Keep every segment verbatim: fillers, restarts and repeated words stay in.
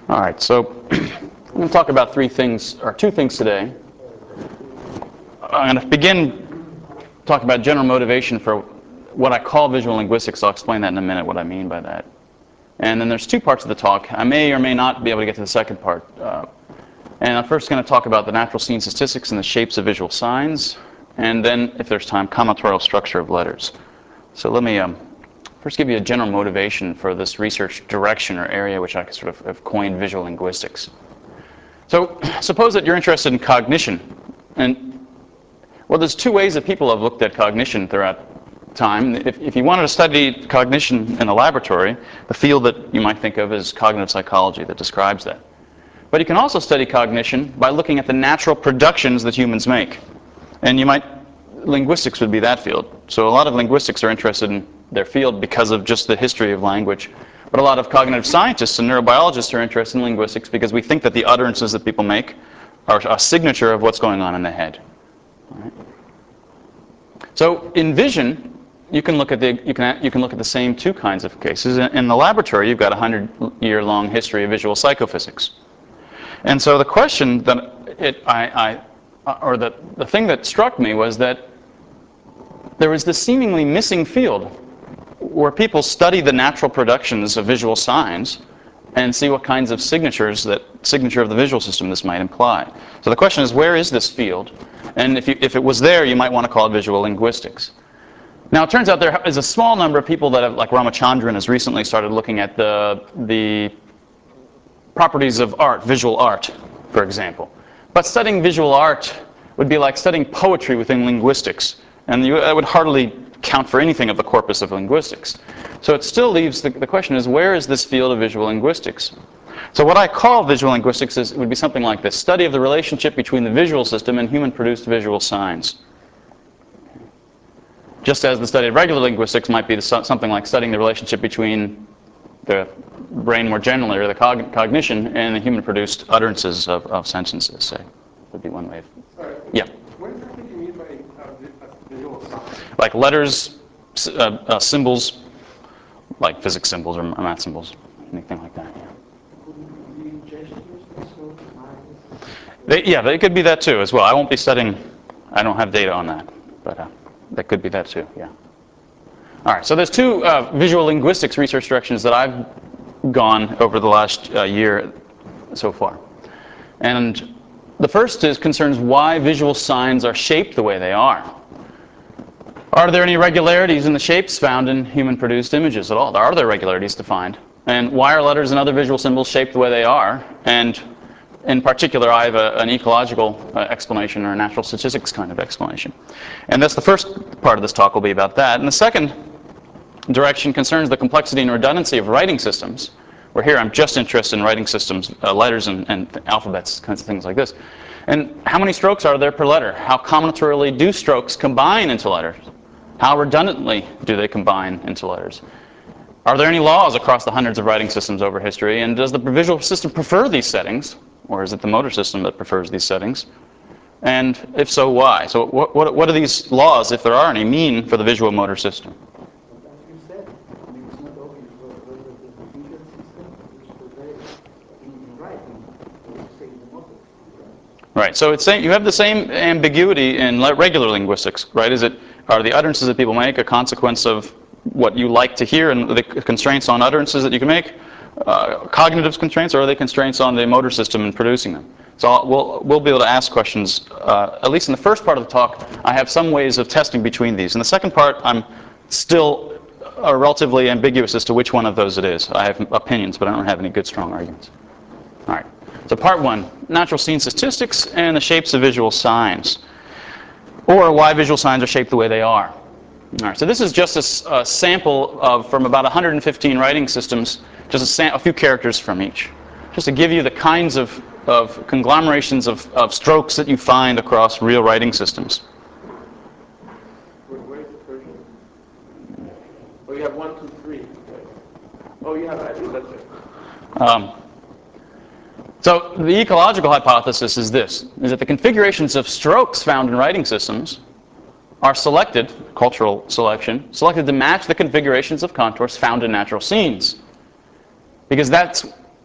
All right, so I'm going to talk about three things, or two things today. I'm going to begin talking about general motivation for what I call visual linguistics. I'll explain that in a minute, what I mean by that. And then there's two parts of the talk. I may or may not be able to get to the second part. Uh, and I'm first going to talk about the natural scene statistics and the shapes of visual signs. And then, if there's time, combinatorial structure of letters. So let me um, first give you a general motivation for this research direction or area which I sort of have coined visual linguistics. So suppose that you're interested in cognition. And, well, there's two ways that people have looked at cognition throughout time. If, if you wanted to study cognition in a laboratory, the field that you might think of is cognitive psychology that describes that. But you can also study cognition by looking at the natural productions that humans make. And you might, linguistics would be that field. So a lot of linguistics are interested in their field because of just the history of language. But a lot of cognitive scientists and neurobiologists are interested in linguistics because we think that the utterances that people make are a signature of what's going on in the head. All right. So in vision, you can look at the you can you can look at the same two kinds of cases. In the laboratory, you've got a hundred-year-long history of visual psychophysics. And so the question that it I, I or the the thing that struck me was that there was this seemingly missing field where people study the natural productions of visual signs and see what kinds of signatures, that signature of the visual system this might imply. So the question is, where is this field? And if, you, if it was there, you might want to call it visual linguistics. Now, it turns out there is a small number of people that have, like Ramachandran has recently started looking at the, the properties of art, visual art, for example. But studying visual art would be like studying poetry within linguistics. And you, that would hardly count for anything of the corpus of linguistics. So it still leaves, the, the question is, where is this field of visual linguistics? So what I call visual linguistics is, would be something like this: study of the relationship between the visual system and human-produced visual signs. Just as the study of regular linguistics might be the, something like studying the relationship between the brain more generally, or the cog, cognition, and the human-produced utterances of, of sentences, say. Would be one way of... Sorry. Yeah? What exactly do you mean by uh, visual signs? Like letters, uh, uh, symbols, like physics symbols or math symbols, anything like that. Yeah. They, yeah, they could be that too as well. I won't be studying. I don't have data on that, but uh, that could be that too. Yeah. All right. So there's two uh, visual linguistics research directions that I've gone over the last uh, year so far, and the first is concerns why visual signs are shaped the way they are. Are there any irregularities in the shapes found in human-produced images at all? Are there irregularities to find? And why are letters and other visual symbols shaped the way they are? And in particular, I have a, an ecological uh, explanation or a natural statistics kind of explanation. And that's the first part of this talk will be about that. And the second direction concerns the complexity and redundancy of writing systems. Where here I'm just interested in writing systems, uh, letters and, and alphabets, kinds of things like this. And how many strokes are there per letter? How combinatorially do strokes combine into letters? How redundantly do they combine into letters? Are there any laws across the hundreds of writing systems over history? And does the visual system prefer these settings? Or is it the motor system that prefers these settings? And if so, why? So what, what, what do these laws, if there are any, mean for the visual motor system? Right. So it's saying you have the same ambiguity in regular linguistics, right? Is it, are the utterances that people make a consequence of what you like to hear and the constraints on utterances that you can make, uh, cognitive constraints, or are they constraints on the motor system in producing them? So I'll, we'll we'll be able to ask questions. Uh, at least in the first part of the talk, I have some ways of testing between these. In the second part, I'm still uh, relatively ambiguous as to which one of those it is. I have opinions, but I don't have any good, strong arguments. All right. So part one, natural scene statistics and the shapes of visual signs, or why visual signs are shaped the way they are. All right, so this is just a, a sample of, from about one hundred fifteen writing systems, just a, sam a few characters from each, just to give you the kinds of, of conglomerations of, of strokes that you find across real writing systems. Where, where is the Persian? Oh, you have one, two, three. Okay. Oh, you have, I think that's it. Um, So the ecological hypothesis is this, is that the configurations of strokes found in writing systems are selected, cultural selection, selected to match the configurations of contours found in natural scenes. Because that's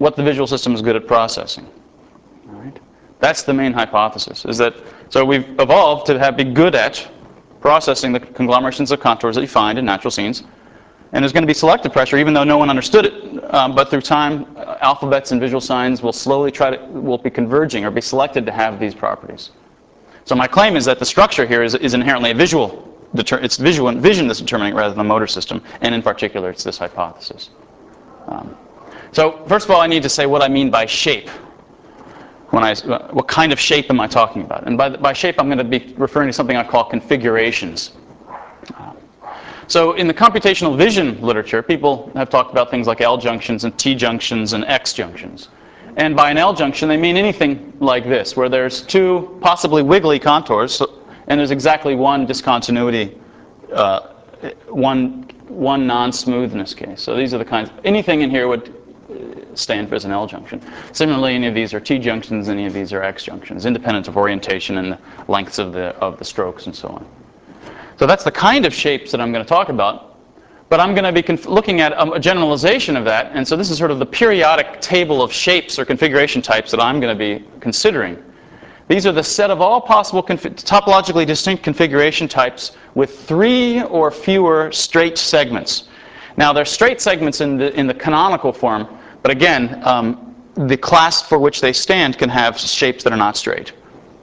what the visual system is good at processing. All right? That's the main hypothesis, is that, so we've evolved to have, be good at processing the conglomerations of contours that you find in natural scenes. And there's going to be selective pressure, even though no one understood it. Um, but through time, uh, alphabets and visual signs will slowly try to, will be converging or be selected to have these properties. So my claim is that the structure here is, is inherently a visual, it's visual vision that's determining rather than the motor system. And in particular, it's this hypothesis. Um, so first of all, I need to say what I mean by shape. When I, what kind of shape am I talking about? And by, by shape, I'm going to be referring to something I call configurations. Um, so in the computational vision literature, people have talked about things like L junctions and T junctions and X junctions. And by an L junction, they mean anything like this, where there's two possibly wiggly contours, and there's exactly one discontinuity, uh, one, one non-smoothness case. So these are the kinds, anything in here would stand for as an L junction. Similarly, any of these are T junctions, any of these are X junctions, independent of orientation and the lengths of the, of the strokes and so on. So that's the kind of shapes that I'm going to talk about. But I'm going to be conf looking at a generalization of that. And so this is sort of the periodic table of shapes or configuration types that I'm going to be considering. These are the set of all possible topologically distinct configuration types with three or fewer straight segments. Now, they're straight segments in the, in the canonical form. But again, um, the class for which they stand can have shapes that are not straight.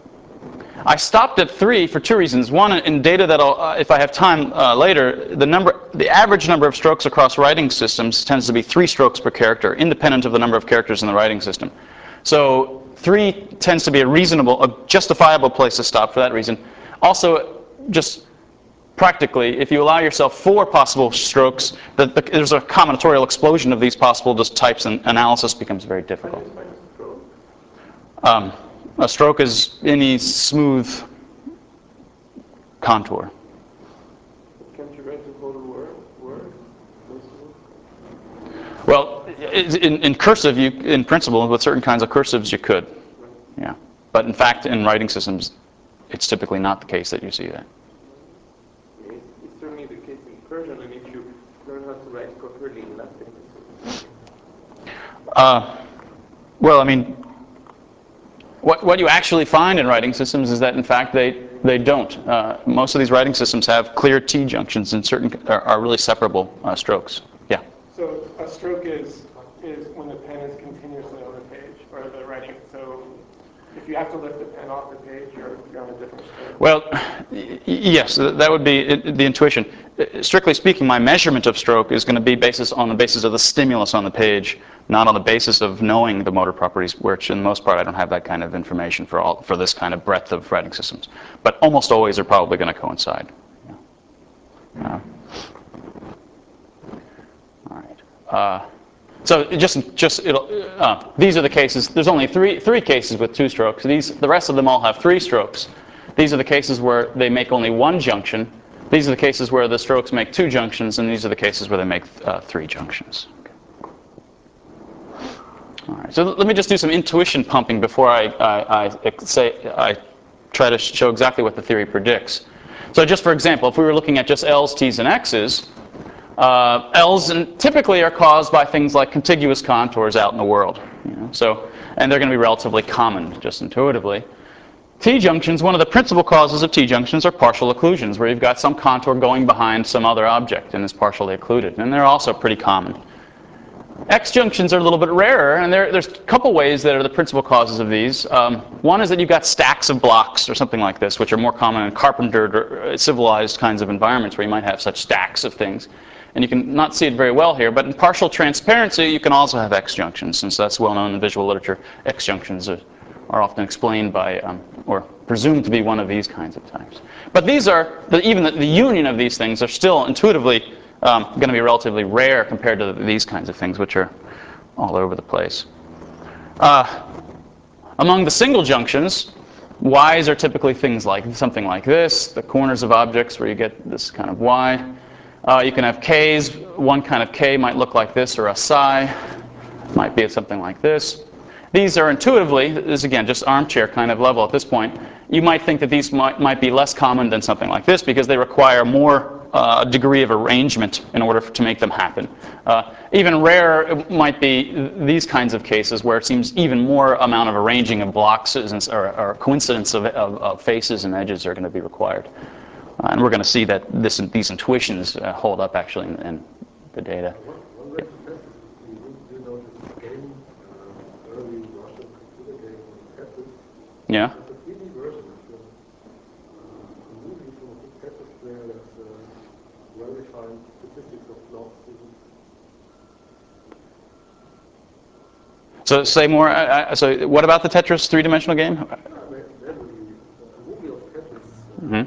I stopped at three for two reasons. One, in data that I'll, uh, if I have time uh, later, the number, the average number of strokes across writing systems tends to be three strokes per character, independent of the number of characters in the writing system. So three tends to be a reasonable, a justifiable place to stop for that reason. Also, just practically, if you allow yourself four possible strokes, the, the, there's a combinatorial explosion of these possible just types, and analysis becomes very difficult. Um, a stroke is any smooth contour. Can't you write the whole word? word? Well, in, in cursive, you, in principle, with certain kinds of cursives, you could. Yeah. But in fact, in writing systems, it's typically not the case that you see that. It's certainly the case in Persian, and if you learn how to write properly in Latin. Uh, well, I mean, what, what you actually find in writing systems is that, in fact, they, they don't. Uh, most of these writing systems have clear T junctions and certain are, are really separable uh, strokes. Yeah? So a stroke is, is when the pen is continuously on the page, or the writing. So if you have to lift the pen off the page, you're, you're on a different stroke. Well, y yes, that would be the intuition. Strictly speaking, my measurement of stroke is going to be basis on the basis of the stimulus on the page, not on the basis of knowing the motor properties, which in most part I don't have that kind of information for all for this kind of breadth of writing systems. But almost always they're probably going to coincide. Yeah. Uh, all right. Uh, So just, just it'll, uh, these are the cases. There's only three, three cases with two strokes. These, the rest of them all have three strokes. These are the cases where they make only one junction. These are the cases where the strokes make two junctions, and these are the cases where they make uh, three junctions. Okay. All right. So let me just do some intuition pumping before I, I, I say I try to show exactly what the theory predicts. So just for example, if we were looking at just L's, T's, and X's. Uh, L's typically are caused by things like contiguous contours out in the world. You know, so, and they're going to be relatively common, just intuitively. T junctions, one of the principal causes of T junctions are partial occlusions, where you've got some contour going behind some other object and is partially occluded. And they're also pretty common. X junctions are a little bit rarer, and there, there's a couple ways that are the principal causes of these. Um, one is that you've got stacks of blocks or something like this, which are more common in carpentered or civilized kinds of environments where you might have such stacks of things. And you can not see it very well here, but in partial transparency, you can also have X junctions, since that's well known in visual literature. X junctions are, are often explained by, um, or presumed to be one of these kinds of types. But these are, the, even the, the union of these things are still intuitively um, going to be relatively rare compared to these kinds of things, which are all over the place. Uh, among the single junctions, Y's are typically things like something like this, the corners of objects where you get this kind of Y. Uh, you can have K's. One kind of K might look like this, or a psi might be something like this. These are intuitively, this is again just armchair kind of level at this point. You might think that these might, might be less common than something like this because they require more uh, degree of arrangement in order to make them happen. Uh, even rarer it might be these kinds of cases where it seems even more amount of arranging of blocks or, or coincidence of, of, of faces and edges are going to be required. Uh, and we're going to see that this, these intuitions uh, hold up actually in, in the data. Yeah. So say more. Uh, so what about the Tetris three-dimensional game? Mm-hmm.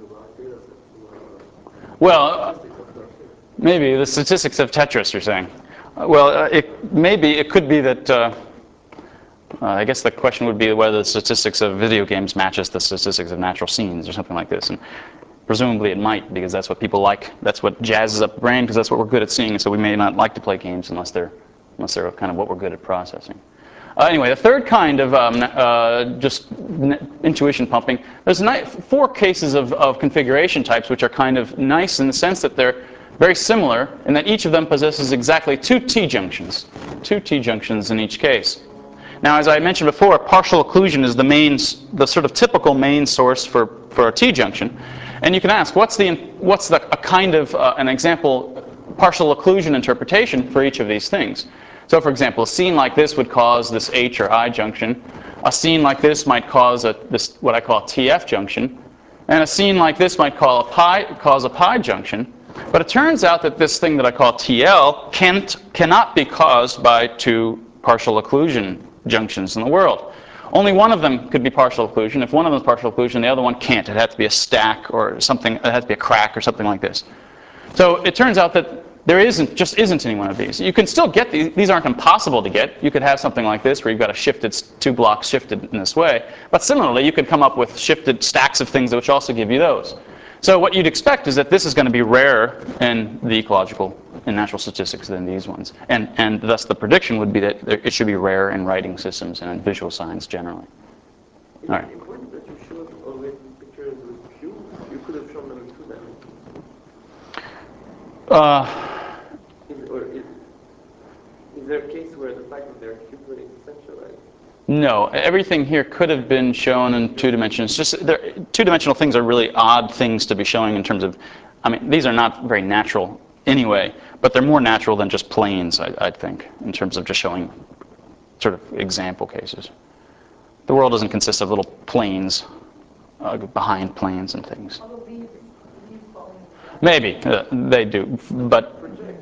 Well, uh, maybe the statistics of Tetris, you're saying. Uh, well, uh, it maybe it could be that. Uh, uh, I guess the question would be whether the statistics of video games matches the statistics of natural scenes or something like this. And presumably it might, because that's what people like. That's what jazzes up the brain, because that's what we're good at seeing. So we may not like to play games unless they're unless they're kind of what we're good at processing. Uh, anyway, the third kind of um, uh, just intuition pumping, there's four cases of, of configuration types which are kind of nice in the sense that they're very similar in that each of them possesses exactly two T-junctions. Two T-junctions in each case. Now, as I mentioned before, partial occlusion is the main, the sort of typical main source for, for a T-junction. And you can ask, what's the, what's the, a kind of, uh, an example partial occlusion interpretation for each of these things? So, for example, a scene like this would cause this H or I junction. A scene like this might cause a, this, what I call a T F junction. And a scene like this might call a pi, cause a pi junction. But it turns out that this thing that I call T L can't, cannot be caused by two partial occlusion junctions in the world. Only one of them could be partial occlusion. If one of them is partial occlusion, the other one can't. It had to be a stack or something. It had to be a crack or something like this. So it turns out that there isn't, just isn't any one of these. You can still get these. These aren't impossible to get. You could have something like this where you've got a shifted, two blocks shifted in this way. But similarly, you could come up with shifted stacks of things which also give you those. So what you'd expect is that this is going to be rarer in the ecological, in natural statistics than these ones. And, and thus the prediction would be that it should be rarer in writing systems and in visual science generally. All right. Important that you showed already pictures with cubes. You could have shown them in two dimensions. Uh, is, or is, is there a case where the fact that they're cubed is essential? Right? No, everything here could have been shown in two dimensions. Just two-dimensional things are really odd things to be showing in terms of, I mean, these are not very natural anyway, but they're more natural than just planes, I, I think, in terms of just showing sort of example cases. The world doesn't consist of little planes uh, behind planes and things. Maybe uh, they do, but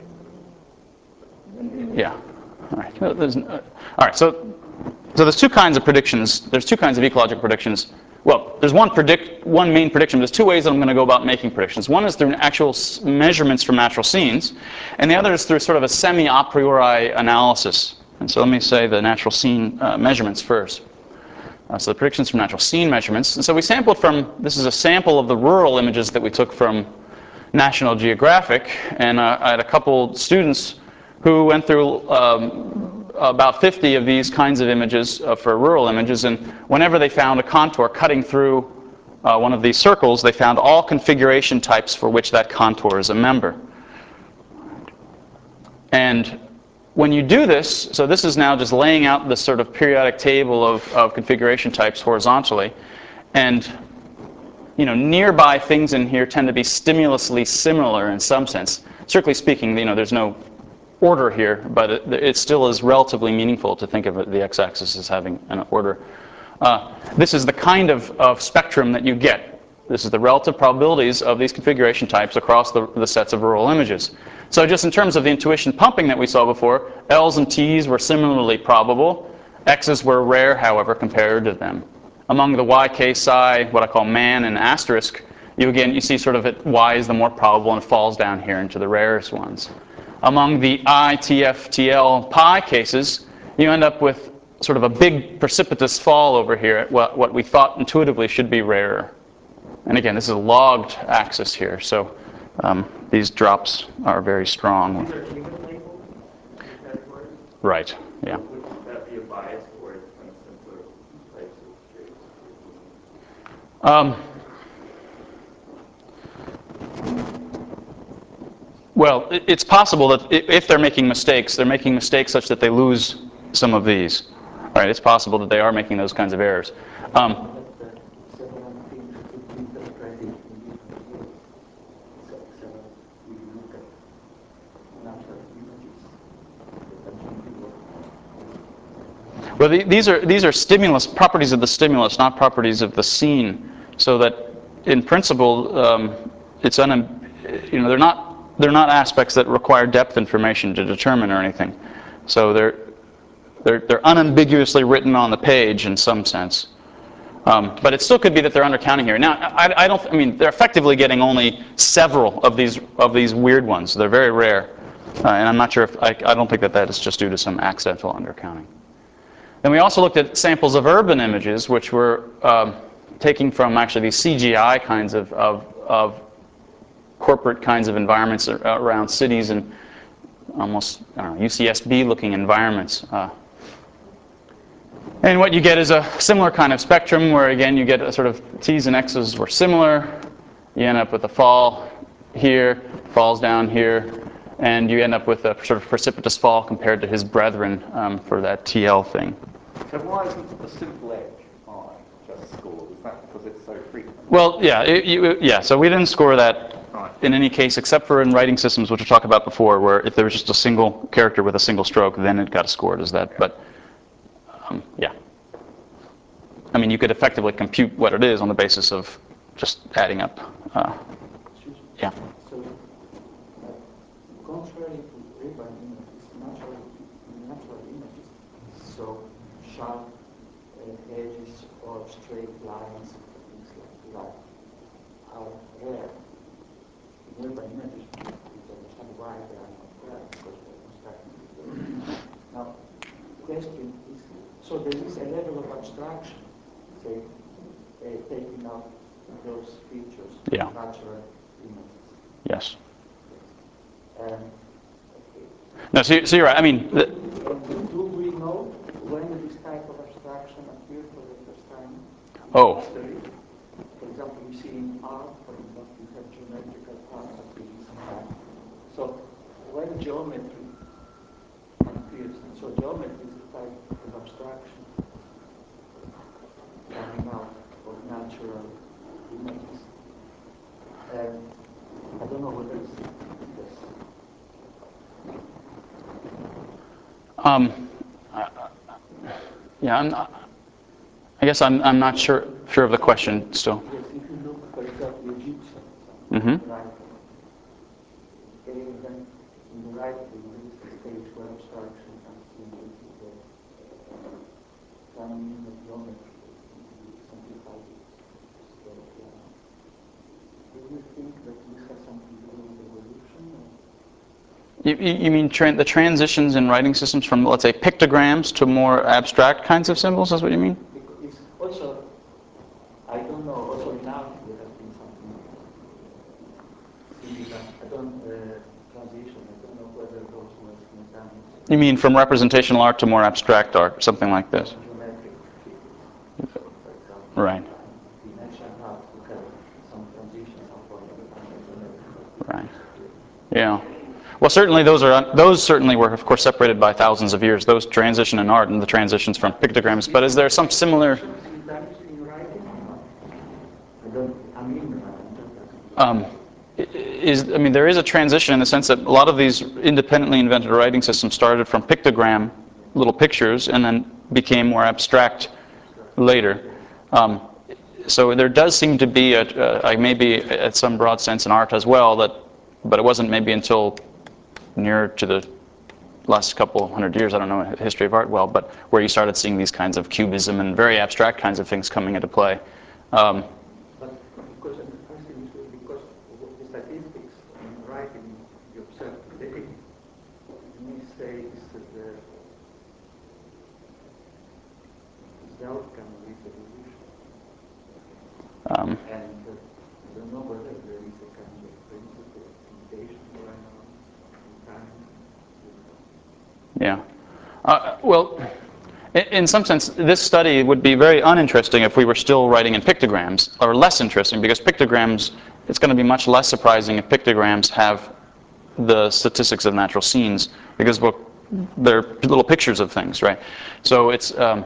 yeah. All right. Uh, all right. So, so there's two kinds of predictions. There's two kinds of ecological predictions. Well, there's one predict, one main prediction. There's two ways that I'm going to go about making predictions. One is through actual measurements from natural scenes, and the other is through sort of a semi-a priori analysis. And so let me say the natural scene uh, measurements first. Uh, so the predictions from natural scene measurements. And so we sampled from, this is a sample of the rural images that we took from National Geographic, and uh, I had a couple students who went through um, about fifty of these kinds of images uh, for rural images, and whenever they found a contour cutting through uh, one of these circles, they found all configuration types for which that contour is a member. And when you do this, so this is now just laying out this sort of periodic table of, of configuration types horizontally, and you know, nearby things in here tend to be stimulously similar in some sense. Strictly speaking, you know, there's no order here, but it, it still is relatively meaningful to think of the x-axis as having an order. Uh, this is the kind of, of spectrum that you get. This is the relative probabilities of these configuration types across the, the sets of rural images. So just in terms of the intuition pumping that we saw before, L's and T's were similarly probable. X's were rare, however, compared to them. Among the Y, K, psi, what I call man and asterisk, you again, you see sort of it, Y is the more probable and falls down here into the rarest ones. Among the I, T F, T L, pi cases, you end up with sort of a big precipitous fall over here at what, what we thought intuitively should be rarer. And again, this is a logged axis here, so um, these drops are very strong. These are human labeled categories? Right, yeah. Would that be a bias towards kind of simpler types of shapes? Um, Well, it- it's possible that i- if they're making mistakes, they're making mistakes such that they lose some of these. All right, it's possible that they are making those kinds of errors. Um, Well, the, these are these are stimulus properties of the stimulus, not properties of the scene. So that, in principle, um, it's un, you know they're not they're not aspects that require depth information to determine or anything. So they're they're they're unambiguously written on the page in some sense. Um, but it still could be that they're undercounting here. Now, I, I don't. I mean, they're effectively getting only several of these of these weird ones. They're very rare, uh, and I'm not sure if I, I don't think that that is just due to some accidental undercounting. Then we also looked at samples of urban images, which were um, taking from actually these C G I kinds of, of, of corporate kinds of environments around cities and almost I don't know, U C S B-looking environments. Uh, and what you get is a similar kind of spectrum where, again, you get a sort of T's and X's were similar. You end up with a fall here, falls down here, and you end up with a sort of precipitous fall compared to his brethren um, for that T L thing. So why isn't the simple edge I just scored? Is that because it's so frequent? Well, yeah, it, you, yeah. So we didn't score that Right. in any case, except for in writing systems, which we talked about before, where if there was just a single character with a single stroke, then it got scored as that. But um, yeah, I mean, you could effectively compute what it is on the basis of just adding up. Uh, yeah. So, uh, contrary to urban images, natural, natural images, so sharp uh, edges or straight lines, things like that, are rare. In urban images, you can understand why they are not rare, because they're constructed. Now, question is, so there is a level of abstraction, say, uh, taking out those features, Yeah. natural images. Yes. Um, okay. No, so, you- so you're right. I mean, the, And do we know when this type of abstraction appeared for the first time in Oh. history? For example, we see in art, for example, we have geometrical parts appearing sometimes. So when geometry appears, and so geometry is a type of abstraction coming out of natural images. And I don't know whether it's yes. um, uh, yeah, I'm not, I guess I'm I'm not sure sure of the question still. Yes, if you look, for example, the Egyptian, Mm-hmm. right? Okay, and then in the right, there is a stage where abstraction comes in with the coming in of geometry, simplified scale piano. Do you think that this has something to do with evolution? Or? You, you you mean tran the transitions in writing systems from, let's say, pictograms to more abstract kinds of symbols? That's what you mean? Because it's also, I don't know, also in art there has been something similar. I don't, uh, transition, I don't know whether those words can done. You mean from representational art to more abstract art, something like this? Geometric figures, for example. Right. In ancient art, we have some transition, some form of geometric. Right. Yeah. Well, certainly those are those certainly were, of course, separated by thousands of years. Those transition in art and the transitions from pictograms. But is there some similar? Um, is I mean, there is a transition in the sense that a lot of these independently invented writing systems started from pictogram, little pictures, and then became more abstract later. Um, so there does seem to be a, a maybe at some broad sense in art as well that, but it wasn't maybe until near to the last couple hundred years, I don't know the history of art well, but where you started seeing these kinds of cubism and very abstract kinds of things coming into play. Um, but because I'm asking this way because the statistics in writing you observe today may say is that the, is the outcome of this evolution. um, and uh, I don't know whether there is a kind of principle of mutation going on in time. Yeah. Uh, well, in, in some sense, this study would be very uninteresting if we were still writing in pictograms, or less interesting, because pictograms, it's going to be much less surprising if pictograms have the statistics of natural scenes because well, they're little pictures of things, right? So it's, um,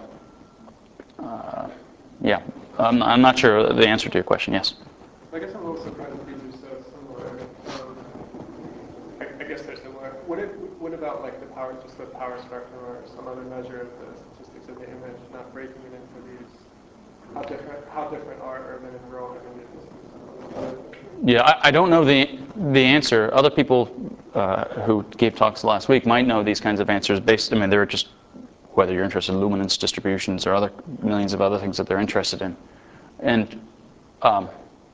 uh, yeah, I'm, I'm not sure the answer to your question, yes. I guess I'm a little surprised that these are so similar. Um, I, I guess they're similar. What, if, what about like the power, just the power spectrum or some other measure of the statistics of the image, not breaking it into these? How different, how different are urban and rural images? Yeah, I, I don't know the the answer. Other people uh, who gave talks last week might know these kinds of answers based, I mean, they're just, whether you're interested in luminance distributions or other millions of other things that they're interested in. And um,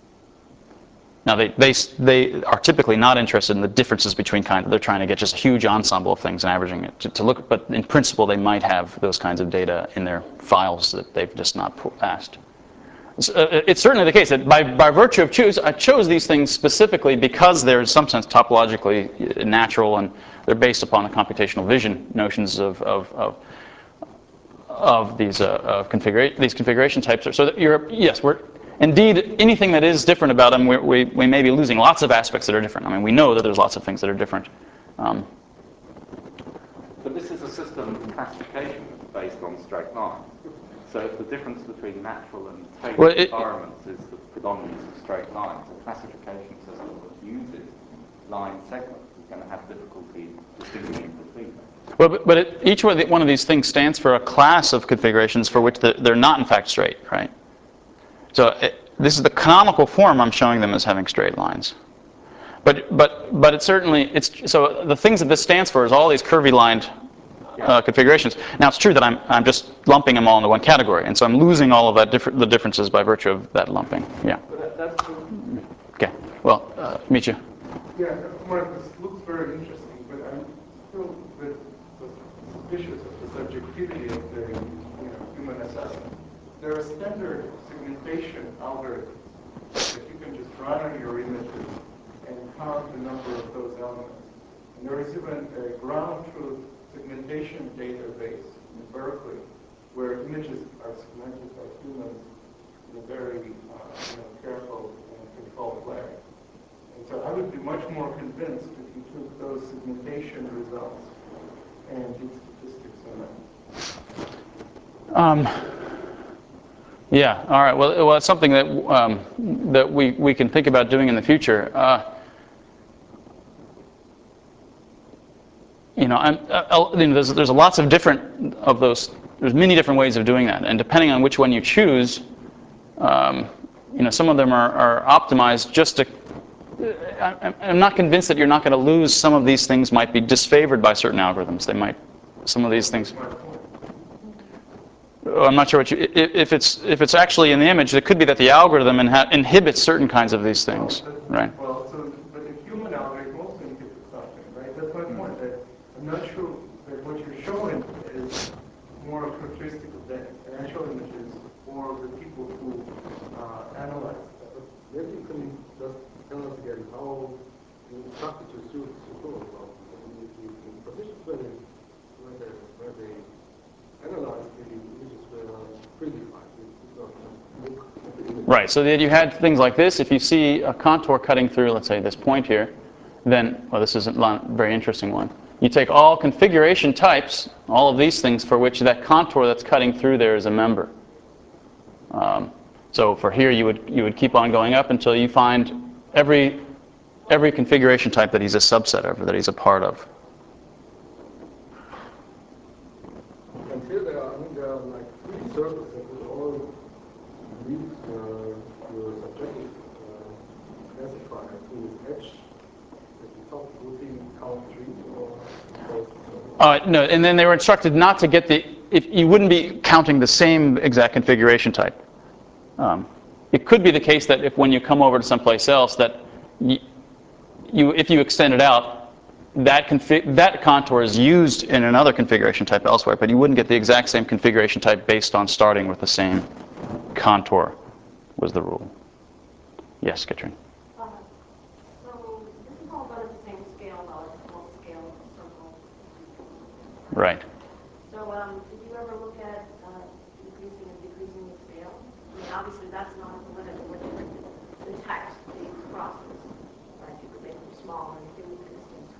now they, they, they are typically not interested in the differences between kind of, they're trying to get just a huge ensemble of things and averaging it to, to look, but in principle they might have those kinds of data in their files that they've just not asked. It's certainly the case that by, by virtue of choose, I chose these things specifically because they're in some sense topologically natural and they're based upon the computational vision notions of, of, of, of these, uh, of configura these configuration types. So that you're, yes, we're, indeed, anything that is different about them, we, we, we may be losing lots of aspects that are different. I mean, we know that there's lots of things that are different. Um, but this is a system of classification based on straight lines. So if the difference between natural and tailored well, it, environments is the predominance of straight lines, a classification system that uses line segments is going to have difficulty distinguishing between them. Well, but, but it, each one of, the, one of these things stands for a class of configurations for which the, they're not in fact straight, right? So it, this is the canonical form I'm showing them as having straight lines. But but but it certainly it's so the things that this stands for is all these curvy lined uh, configurations. Now it's true that I'm I'm just lumping them all into one category, and so I'm losing all of that different the differences by virtue of that lumping. Yeah. But that, that's true. Okay. Well, uh, Mitya. Yeah, Mark, this looks very interesting, but I'm still a bit suspicious of the subjectivity of the you know, human assessment. There are standard segmentation algorithms that you can just run on your images and count the number of those elements. And there is even a ground truth segmentation database in Berkeley where images are segmented by humans in a very uh, you know, careful and controlled way. And so I would be much more convinced if you took those segmentation results and did statistics on them. Um, yeah. All right. Well, well, it's something that um, that we we can think about doing in the future. Uh, you know, I'm, uh, you know, there's there's lots of different of those. There's many different ways of doing that, and depending on which one you choose, um, you know, some of them are, are optimized just to. Uh, I'm not convinced that you're not going to lose. Some of these things might be disfavored by certain algorithms. They might. Some of these things. I'm not sure what you. If it's if it's actually in the image, it could be that the algorithm inha inhibits certain kinds of these things, right? Well, so but the human algorithm also inhibits something, right? That's my point. That I'm not sure that what you're showing is more a characteristic of the actual images or the people who uh, analyze them. Maybe you can just tell us again how you instructed your students to go about the, the, the positions where they where they where they analyzed the images were predefined. Right. So that you had things like this. If you see a contour cutting through, let's say this point here, then well, this isn't a very interesting one. You take all configuration types, all of these things for which that contour that's cutting through there is a member. Um, so for here, you would you would keep on going up until you find every every configuration type that he's a subset of, or that he's a part of. And here there are, I mean, there are like three circles that will all lead your your subjective uh, classifier to this edge at the top grouping count three or both. Uh, no, and then they were instructed not to get the, if you wouldn't be counting the same exact configuration type. Um, it could be the case that if when you come over to someplace else that you, you if you extend it out, that config, that contour is used in another configuration type elsewhere, but you wouldn't get the exact same configuration type based on starting with the same contour was the rule. Yes, Katrina. Uh, so this is all done at the same scale, though. It's all the scale of the circle. Right. So um, did you ever look at uh, increasing and decreasing the scale? I mean, obviously that's not the limit of what the text, the crosses, right? You could make them smaller and give them distance.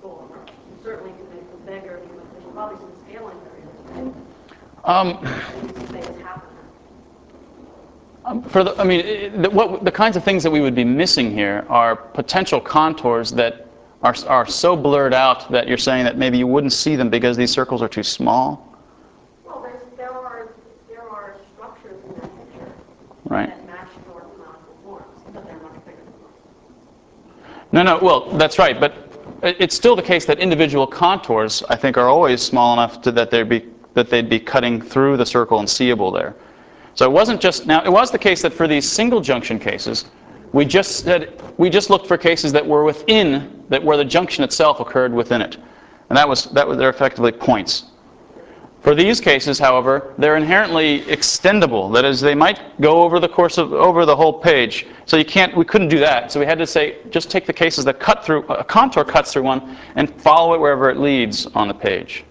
probably some scaling variance, Um, right? These things happen. Um, For the, I mean, it- the, what, the kinds of things that we would be missing here are potential contours that are, are so blurred out that you're saying that maybe you wouldn't see them because these circles are too small. Well, there's, there are there are structures in that picture Right. that match your canonical forms, but they're much bigger than yours. No, no, well, that's right, but it- it's still the case that individual contours, I think, are always small enough to, that, they'd be, that they'd be cutting through the circle and seeable there. So it wasn't just, now it was the case that for these single junction cases, we just said, we just looked for cases that were within, that where the junction itself occurred within it. And that was, that was, they're effectively points. For these cases, however, they're inherently extendable. That is, they might go over the course of, over the whole page. So you can't, we couldn't do that. So we had to say, just take the cases that cut through, a contour cuts through one, and follow it wherever it leads on the page.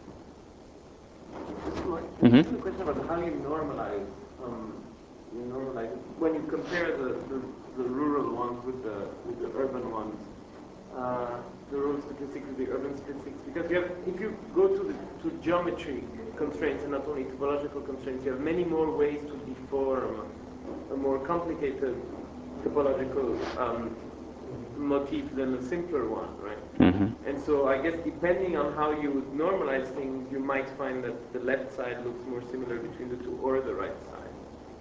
Mm-hmm. The question about how you normalize, um, you normalize when you compare the, the, the rural ones with the with the urban ones, uh, the rural statistics with the urban statistics. Because you have, if you go to the to geometry constraints and not only topological constraints, you have many more ways to deform a more complicated topological um, motif than a simpler one, right? Mm-hmm. And so I guess depending on how you would normalize things, you might find that the left side looks more similar between the two or the right side.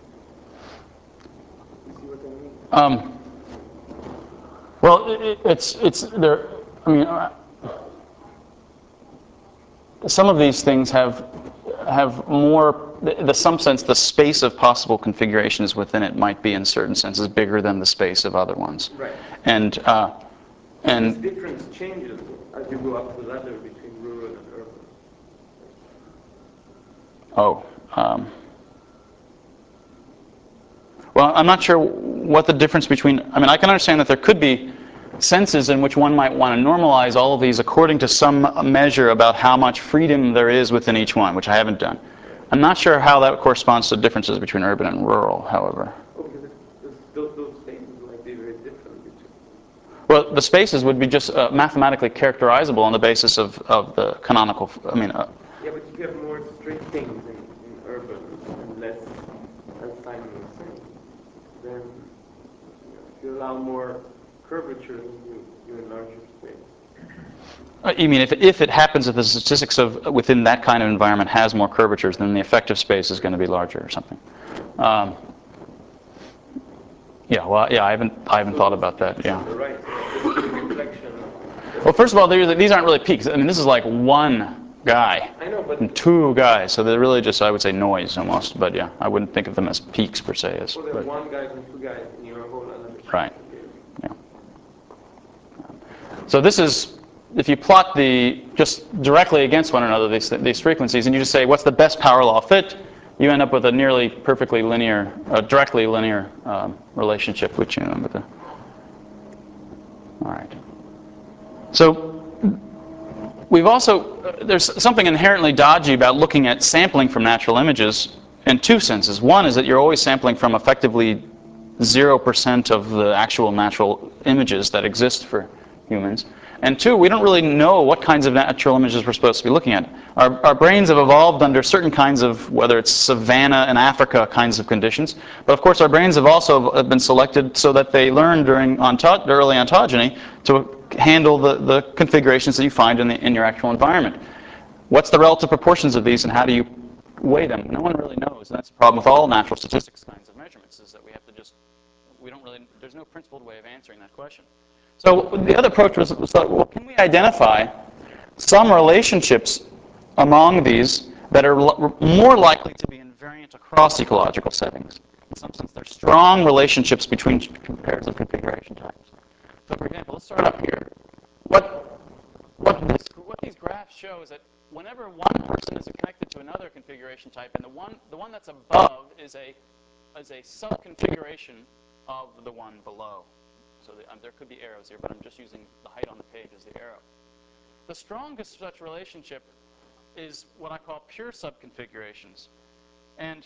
You see what I mean? Um, well, it, it's, it's there, I mean, uh, some of these things have, have more, the, some sense, the space of possible configurations within it might be in certain senses bigger than the space of other ones. Right. And, uh, and this difference changes as you go up the ladder between rural and urban. Oh. Um, well, I'm not sure what the difference between, I mean, I can understand that there could be senses in which one might want to normalize all of these according to some measure about how much freedom there is within each one, which I haven't done. I'm not sure how that corresponds to differences between urban and rural, however. Oh, because it, those, those spaces might be very different between. Well, the spaces would be just uh, mathematically characterizable on the basis of, of the canonical, I mean... Uh, yeah, but you have more straight things in, in urban and less, as Simon was saying. Then, you know, if you allow more curvature, you, you enlarge your space. uh, you mean if, if it happens that the statistics of within that kind of environment has more curvatures, then the effective space is going to be larger or something. Um, yeah, well, yeah, I haven't, I haven't so thought about that, yeah. Right, so that's the reflection. Well, first of all, these aren't really peaks. I mean, this is like one guy. I know, but and two guys, so they're really just, I would say, noise almost. But yeah, I wouldn't think of them as peaks per se. As, well, there are but, one guy and two guys in your whole analysis. right. Yeah. So this is, if you plot the just directly against one another these these frequencies, and you just say what's the best power law fit, you end up with a nearly perfectly linear, uh, directly linear um, relationship, which you know with the. All right. So we've also, uh, there's something inherently dodgy about looking at sampling from natural images in two senses. One is that you're always sampling from effectively zero percent of the actual natural images that exist for humans. And two, we don't really know what kinds of natural images we're supposed to be looking at. Our, our brains have evolved under certain kinds of, whether it's savanna and Africa kinds of conditions. But of course, our brains have also been selected so that they learn during onto, early ontogeny to handle the, the configurations that you find in, the, in your actual environment. What's the relative proportions of these and how do you weigh them? No one really knows. And that's the problem with all natural statistics kinds of measurements, is that we have to just, we don't really, there's no principled way of answering that question. So the other approach was, was like, well, can we identify some relationships among these that are l- more likely to be invariant across ecological settings? In some sense, there's strong relationships between pairs of configuration types. So for example, let's start up here. What, what, this, what these graphs show is that whenever one person is connected to another configuration type, and the one, the one that's above is a, is a subconfiguration of the one below. So the, um, there could be arrows here, but I'm just using the height on the page as the arrow. The strongest such relationship is what I call pure subconfigurations. And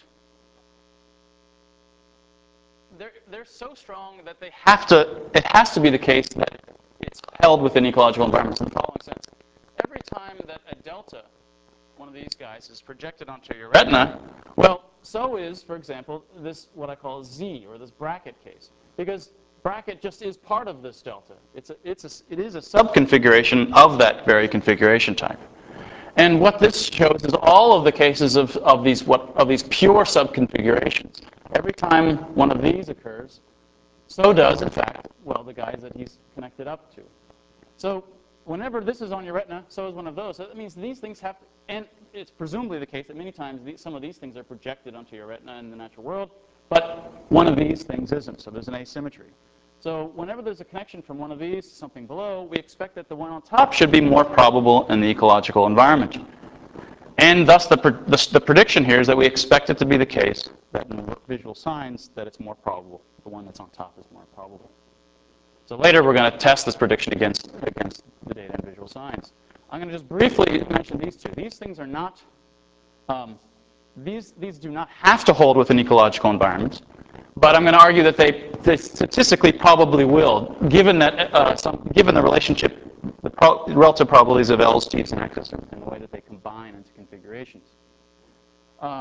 they're, they're so strong that they have to, it has to be the case that it's held within ecological environments in the following sense. Every time that a delta one of these guys, is projected onto your retina, well, so is, for example, this what I call Z, or this bracket case. Because bracket just is part of this delta. It's a, it's a, it is a subconfiguration of that very configuration type. And what this shows is all of the cases of, of, these, what, of these pure subconfigurations. Every time one of these occurs, so does, in fact, well, the guys that he's connected up to. So whenever this is on your retina, so is one of those. So that means these things have to, and it's presumably the case that many times these, some of these things are projected onto your retina in the natural world, but one of these things isn't, so there's an asymmetry. So whenever there's a connection from one of these to something below, we expect that the one on top should be more probable in the ecological environment. And thus the, the, the prediction here is that we expect it to be the case that in the visual signs that it's more probable. The one that's on top is more probable. So later we're going to test this prediction against, against the data in visual signs. I'm going to just briefly mention these two. These things are not, um, these, these do not have to hold within ecological environments. But I'm going to argue that they, they statistically probably will, given that uh, some, given the relationship, the pro relative probabilities of L's, T's, and X's, and, and the way that they combine into configurations. Uh,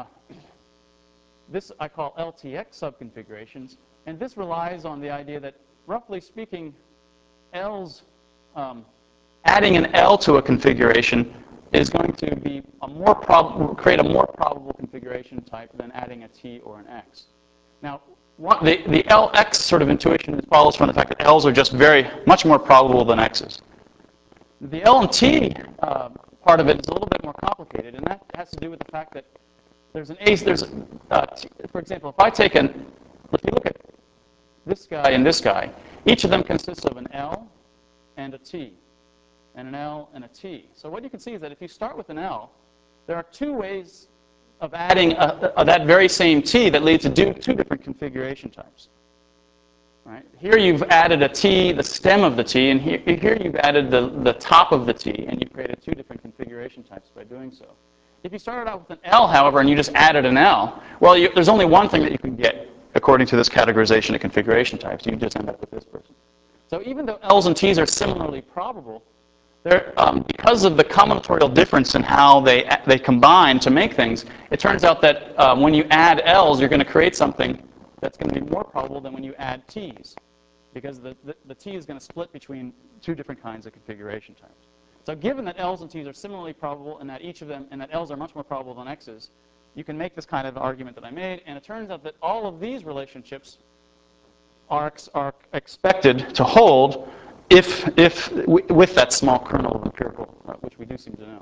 this I call L T X subconfigurations, and this relies on the idea that, roughly speaking, L's um, adding an L to a configuration is going to be a more prob create a more probable configuration type than adding a T or an X. Now, What, the, the L X sort of intuition follows from the fact that L's are just very much more probable than X's. The L and T uh, part of it is a little bit more complicated, and that has to do with the fact that there's an ace. There's, a, uh, t for example, if I take an, if you look at this guy and this guy, each of them consists of an L and a T, and an L and a T. So what you can see is that if you start with an L, there are two ways of adding a, a, that very same T that leads to do, two different configuration types. Right? Here you've added a T, the stem of the T, and here, here you've added the, the top of the T, and you've created two different configuration types by doing so. If you started out with an L, however, and you just added an L, well, you, there's only one thing that you can get according to this categorization of configuration types. You just end up with this person. So even though L's and T's are similarly probable, Um, because of the combinatorial difference in how they, they combine to make things, it turns out that um, when you add L's, you're going to create something that's going to be more probable than when you add T's, because the, the, the T is going to split between two different kinds of configuration types. So given that L's and T's are similarly probable and that each of them, and that L's are much more probable than X's, you can make this kind of argument that I made, and it turns out that all of these relationships are, are expected to hold if, if with that small kernel of empirical, uh, which we do seem to know.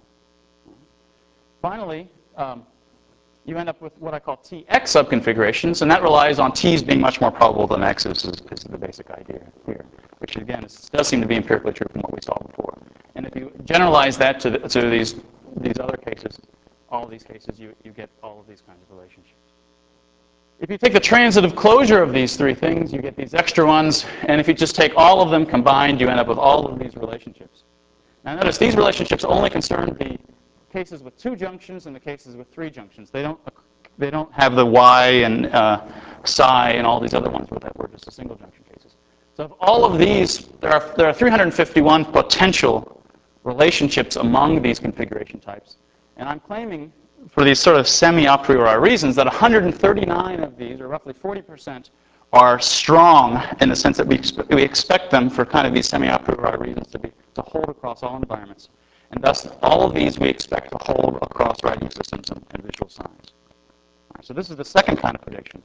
Finally, um, you end up with what I call T X subconfigurations, and that relies on T's being much more probable than X's is, is the basic idea here, which again is, does seem to be empirically true from what we saw before. And if you generalize that to, the, to these, these other cases, all of these cases, you, you get all of these kinds of relationships. If you take the transitive closure of these three things, you get these extra ones. And if you just take all of them combined, you end up with all of these relationships. Now notice these relationships only concern the cases with two junctions and the cases with three junctions. They don't, they don't have the Y and uh, psi and all these other ones where that were just a single junction cases. So of all of these, there are, there are three hundred fifty-one potential relationships among these configuration types. And I'm claiming, for these sort of semi-a priori reasons, that one hundred thirty-nine of these, or roughly forty percent, are strong in the sense that we, expe we expect them for kind of these semi-a priori reasons to, be, to hold across all environments. And thus, all of these we expect to hold across writing systems and, and visual signs. Right, so this is the second kind of prediction.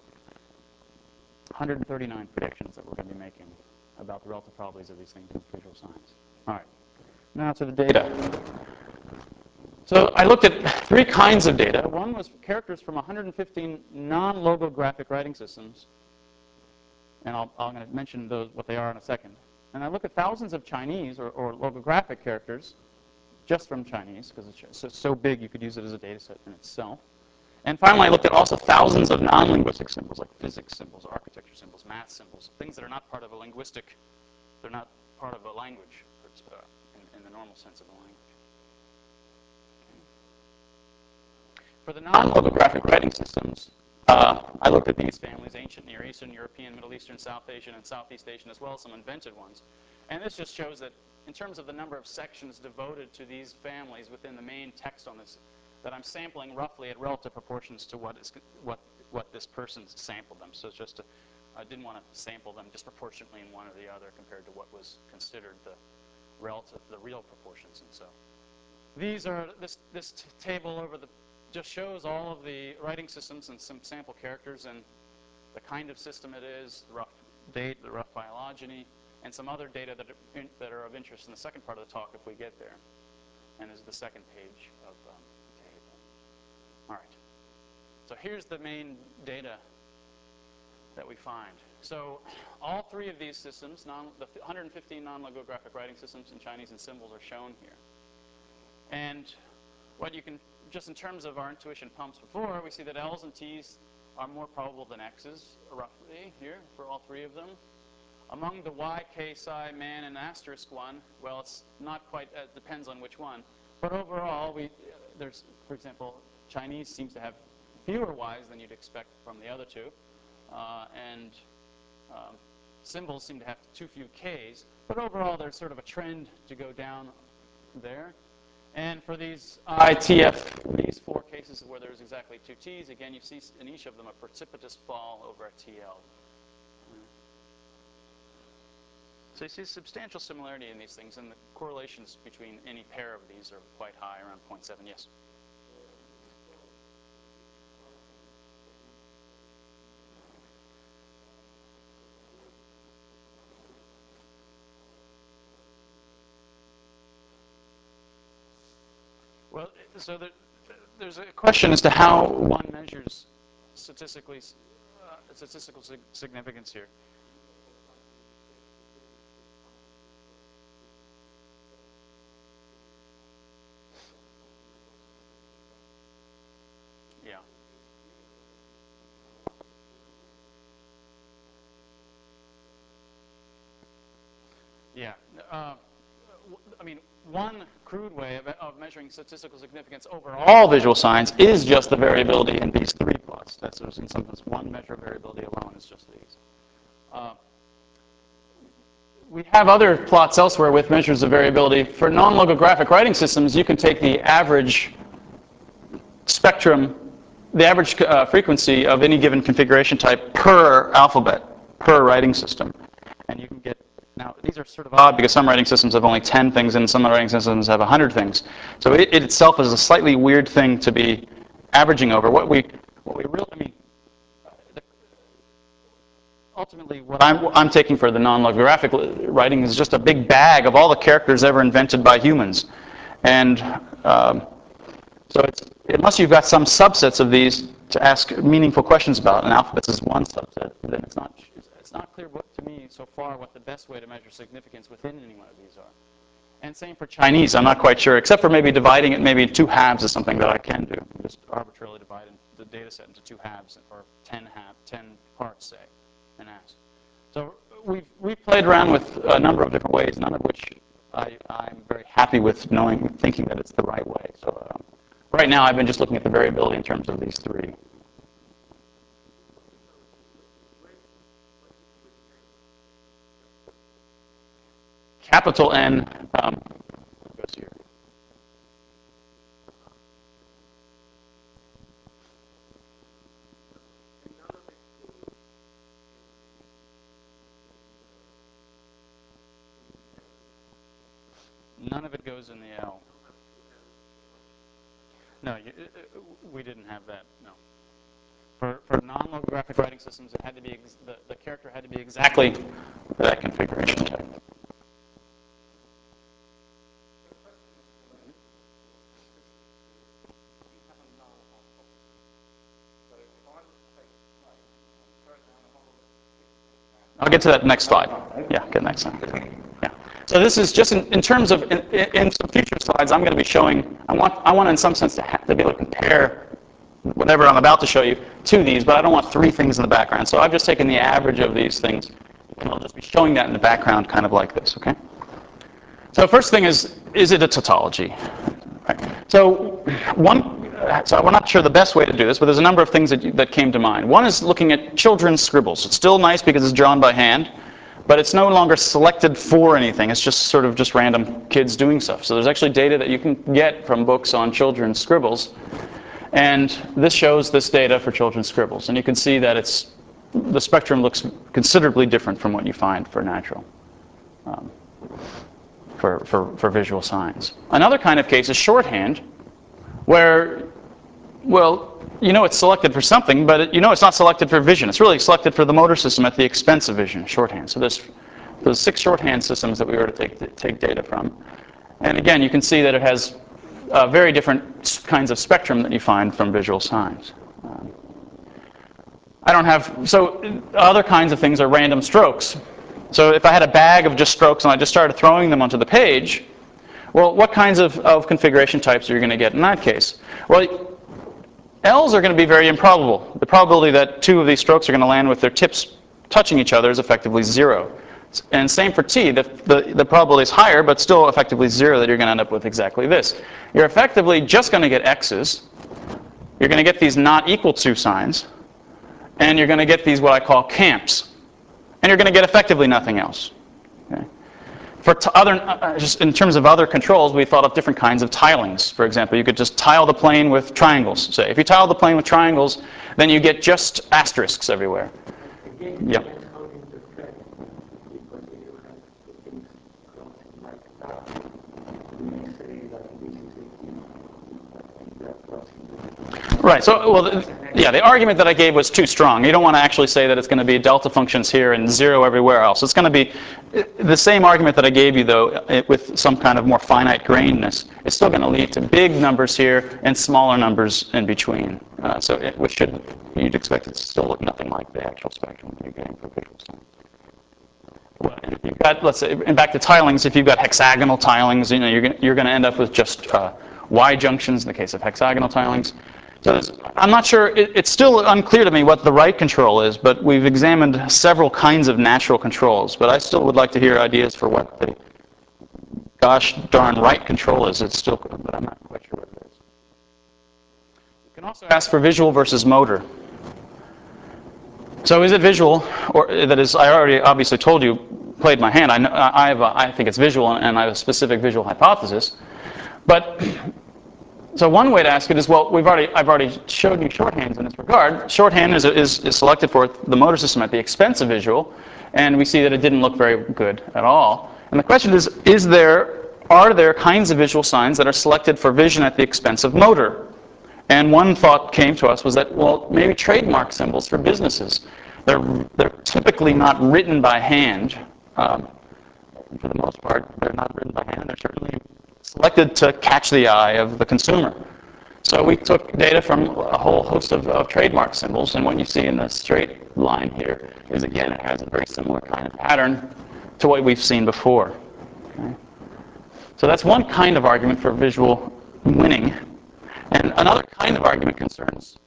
one hundred thirty-nine predictions that we're going to be making about the relative probabilities of these things in visual signs. All right, now to the data. So I looked at three kinds of data. One was characters from one hundred fifteen non-logographic writing systems. And I'll, I'm going to mention those, what they are in a second. And I looked at thousands of Chinese or, or logographic characters just from Chinese, because it's so, so big you could use it as a data set in itself. And finally, I looked at also thousands of non-linguistic symbols, like physics symbols, architecture symbols, math symbols, things that are not part of a linguistic, they're not part of a language in, in the normal sense of the language. For the non-logographic writing systems, uh, I looked at these families, ancient Near Eastern, European, Middle Eastern, South Asian, and Southeast Asian, as well as some invented ones. And this just shows that in terms of the number of sections devoted to these families within the main text on this, that I'm sampling roughly at relative proportions to what is what what this person's sampled them. So it's just a, I didn't want to sample them disproportionately in one or the other compared to what was considered the relative, the real proportions. And so these are this this t table over the just shows all of the writing systems and some sample characters and the kind of system it is, the rough date, the rough phylogeny, and some other data that are, in, that are of interest in the second part of the talk if we get there. And this is the second page of um, the table. All right. So here's the main data that we find. So all three of these systems, non, the one hundred fifteen non-logographic writing systems in Chinese and symbols are shown here. And what you can, just in terms of our intuition pumps before, we see that L's and T's are more probable than X's, roughly, here, for all three of them. Among the Y, K, Psi, man, and asterisk one, well, it's not quite, it depends on which one. But overall, we, there's, for example, Chinese seems to have fewer Y's than you'd expect from the other two. Uh, and um, symbols seem to have too few K's. But overall, there's sort of a trend to go down there. And for these I, T, F, these four cases where there's exactly two T's, again, you see in each of them a precipitous fall over a T L. So you see substantial similarity in these things, and the correlations between any pair of these are quite high, around zero point seven. Yes? Well, so there, there's a question as to how one measures statistically uh, statistical sig significance here. Yeah. Yeah. Uh, I mean, one crude way of, of measuring statistical significance over all visual signs is just the variability in these three plots. That's in some sense one measure of variability alone is just these. Uh, we have other plots elsewhere with measures of variability. For non-logographic writing systems, you can take the average spectrum, the average uh, frequency of any given configuration type per alphabet, per writing system. And you can get, now these are sort of odd because some writing systems have only ten things and some writing systems have one hundred things. So it, it itself is a slightly weird thing to be averaging over. What we, what we really, I mean, the, ultimately what I'm, I'm taking for the non-logographic writing is just a big bag of all the characters ever invented by humans. And um, so it's, unless you've got some subsets of these to ask meaningful questions about, and alphabets is one subset, then it's not, it's not clear what, to me so far what the best way to measure significance within any one of these are. And same for Chinese, I'm not quite sure, except for maybe dividing it maybe in two halves is something that I can do. Just arbitrarily divide the data set into two halves, or ten half, ten parts, say, and ask. So we've, we've played around with a number of different ways, none of which I, I'm very happy with knowing, thinking that it's the right way. So um, right now I've been just looking at the variability in terms of these three. Capital N um, goes here. None of it goes in the L. No, you, uh, we didn't have that, no. For, for non-logographic writing systems, it had to be ex the, the character had to be exactly that configuration type. I'll get to that next slide. Yeah, get next slide. Yeah. So this is just in, in terms of, in, in some future slides, I'm going to be showing, I want, I want in some sense to, have to be able to compare whatever I'm about to show you to these, but I don't want three things in the background. So I've just taken the average of these things, and I'll just be showing that in the background kind of like this, okay? So first thing is, is it a tautology? Right. So one, so we're not sure the best way to do this, but there's a number of things that, that came to mind. One is looking at children's scribbles. It's still nice because it's drawn by hand, but it's no longer selected for anything. It's just sort of just random kids doing stuff. So there's actually data that you can get from books on children's scribbles. And this shows this data for children's scribbles. And you can see that it's, the spectrum looks considerably different from what you find for natural, um, for, for, for visual signs. Another kind of case is shorthand, where, well, you know it's selected for something, but it, you know it's not selected for vision. It's really selected for the motor system at the expense of vision, shorthand. So there's those six shorthand systems that we were to take, take data from. And again, you can see that it has uh, very different kinds of spectrum that you find from visual signs. Um, I don't have, so other kinds of things are random strokes. So if I had a bag of just strokes and I just started throwing them onto the page, well, what kinds of, of configuration types are you going to get in that case? Well, L's are going to be very improbable. The probability that two of these strokes are going to land with their tips touching each other is effectively zero. And same for T. The, the, the probability is higher, but still effectively zero that you're going to end up with exactly this. You're effectively just going to get X's. You're going to get these not equal to signs. And you're going to get these what I call camps. And you're going to get effectively nothing else. Okay? For t other, uh, just in terms of other controls, we thought of different kinds of tilings. For example, you could just tile the plane with triangles. Say, if you tile the plane with triangles, then you get just asterisks everywhere. Again, Yep. that's how it described. Because when you have things crossing like that, you say that this is a key, and they're crossing. Right. So, well, the, yeah, the argument that I gave was too strong. You don't want to actually say that it's going to be delta functions here and zero everywhere else. It's going to be the same argument that I gave you, though, with some kind of more finite grainness. It's still going to lead to big numbers here and smaller numbers in between. Uh, so, it, which should you'd expect it to still look nothing like the actual spectrum you're getting for visual signs. Well, if you've got, let's say, and back to tilings, if you've got hexagonal tilings, you know, you're going you're going to end up with just uh, Y junctions in the case of hexagonal tilings. So I'm not sure, it, it's still unclear to me what the right control is, but we've examined several kinds of natural controls. But I still would like to hear ideas for what the gosh darn right control is. It's still, but I'm not quite sure what it is. You can also ask for visual versus motor. So is it visual, or that is, I already obviously told you, played my hand. I, know, I, have a, I think it's visual, and I have a specific visual hypothesis. But so one way to ask it is, well, we've already, I've already showed you shorthands in this regard. Shorthand is, is, is selected for the motor system at the expense of visual, and we see that it didn't look very good at all. And the question is, is there, are there kinds of visual signs that are selected for vision at the expense of motor? And one thought came to us was that, well, maybe trademark symbols for businesses. They're, they're typically not written by hand. Um, for the most part, they're not written by hand. They're certainly selected to catch the eye of the consumer. So we took data from a whole host of, of trademark symbols, and what you see in the straight line here is, again, it has a very similar kind of pattern to what we've seen before. Okay? So that's one kind of argument for visual winning. And another kind of argument concerns,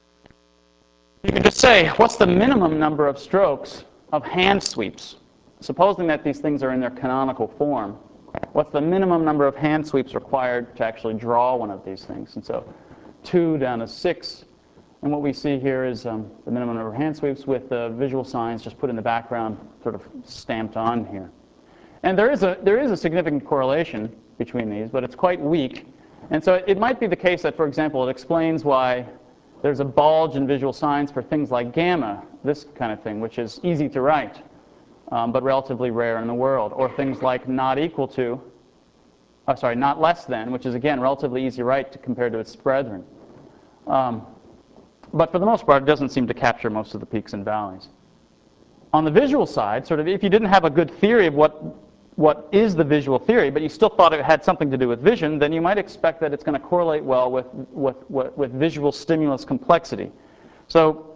you can just say, what's the minimum number of strokes of hand sweeps? Supposing that these things are in their canonical form, what's the minimum number of hand sweeps required to actually draw one of these things? And so two down to six. And what we see here is um, the minimum number of hand sweeps with the visual signs just put in the background, sort of stamped on here. And there is a, there is a significant correlation between these, but it's quite weak. And so it might be the case that, for example, it explains why there's a bulge in visual signs for things like gamma, this kind of thing, which is easy to write, um, but relatively rare in the world. Or things like not equal to, oh, sorry, not less than, which is, again, relatively easy to write to, compared to its brethren. Um, but for the most part, it doesn't seem to capture most of the peaks and valleys. On the visual side, sort of, if you didn't have a good theory of what what is the visual theory, but you still thought it had something to do with vision, then you might expect that it's going to correlate well with, with, with, with visual stimulus complexity. So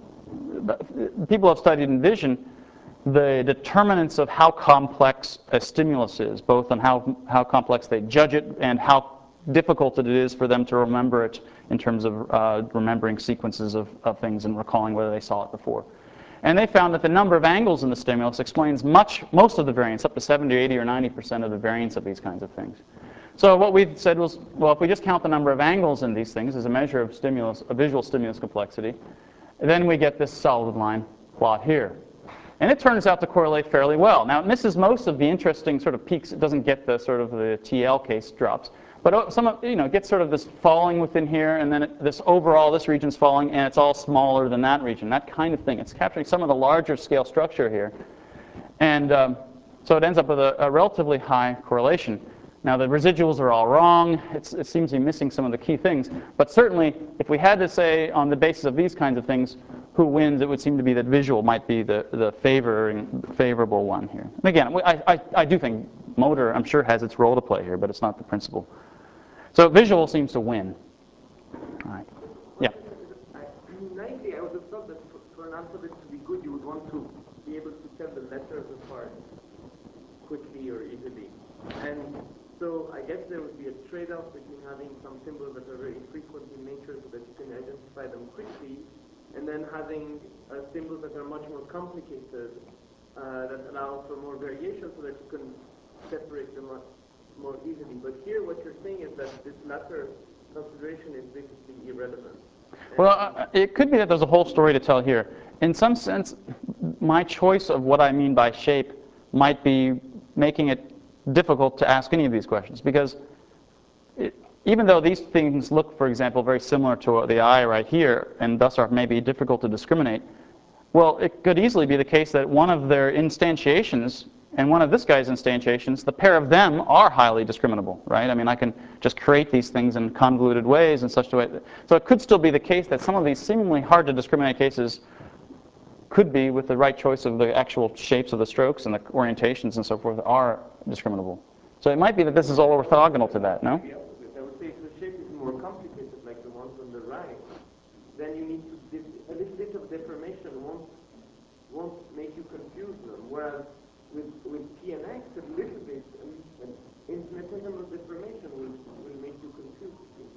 people have studied in vision the determinants of how complex a stimulus is, both on how, how complex they judge it and how difficult it is for them to remember it in terms of uh, remembering sequences of, of things and recalling whether they saw it before. And they found that the number of angles in the stimulus explains much, most of the variance, up to seventy, eighty, or ninety percent of the variance of these kinds of things. So what we said was, well, if we just count the number of angles in these things as a measure of stimulus, a visual stimulus complexity, then we get this solid line plot here. And it turns out to correlate fairly well. Now, it misses most of the interesting sort of peaks. It doesn't get the sort of the T L case drops. But some of, you know, it gets sort of this falling within here, and then it, this overall, this region's falling, and it's all smaller than that region, that kind of thing. It's capturing some of the larger scale structure here. And um, so it ends up with a, a relatively high correlation. Now, the residuals are all wrong. It's, it seems to be missing some of the key things. But certainly, if we had to say on the basis of these kinds of things, who wins, it would seem to be that visual might be the, the favoring, favorable one here. And again, I, I, I do think motor, I'm sure, has its role to play here, but it's not the principal. So visual seems to win. All right. Yeah. Naively, I would have thought that for, for an alphabet to be good, you would want to be able to tell the letters apart quickly or easily. And so I guess there would be a trade-off between having some symbols that are very frequent in nature so that you can identify them quickly, and then having uh, symbols that are much more complicated uh, that allow for more variation so that you can separate them up more easily. But here what you're saying is that this latter consideration is basically irrelevant. Well, uh, it could be that there's a whole story to tell here. In some sense, my choice of what I mean by shape might be making it difficult to ask any of these questions, because it, even though these things look, for example, very similar to the eye right here, and thus are maybe difficult to discriminate, well, it could easily be the case that one of their instantiations and one of this guy's instantiations, the pair of them are highly discriminable, right? I mean, I can just create these things in convoluted ways in such a way. So it could still be the case that some of these seemingly hard to discriminate cases could be, with the right choice of the actual shapes of the strokes and the orientations and so forth, are discriminable. So it might be that this is all orthogonal to that, no? I would say if the shape is more complicated, like the ones on the right, then you need to, a little bit of deformation won't, won't make you confuse them, whereas with, with P and X, a little bit, an infinitesimal deformation will, will make you confuse.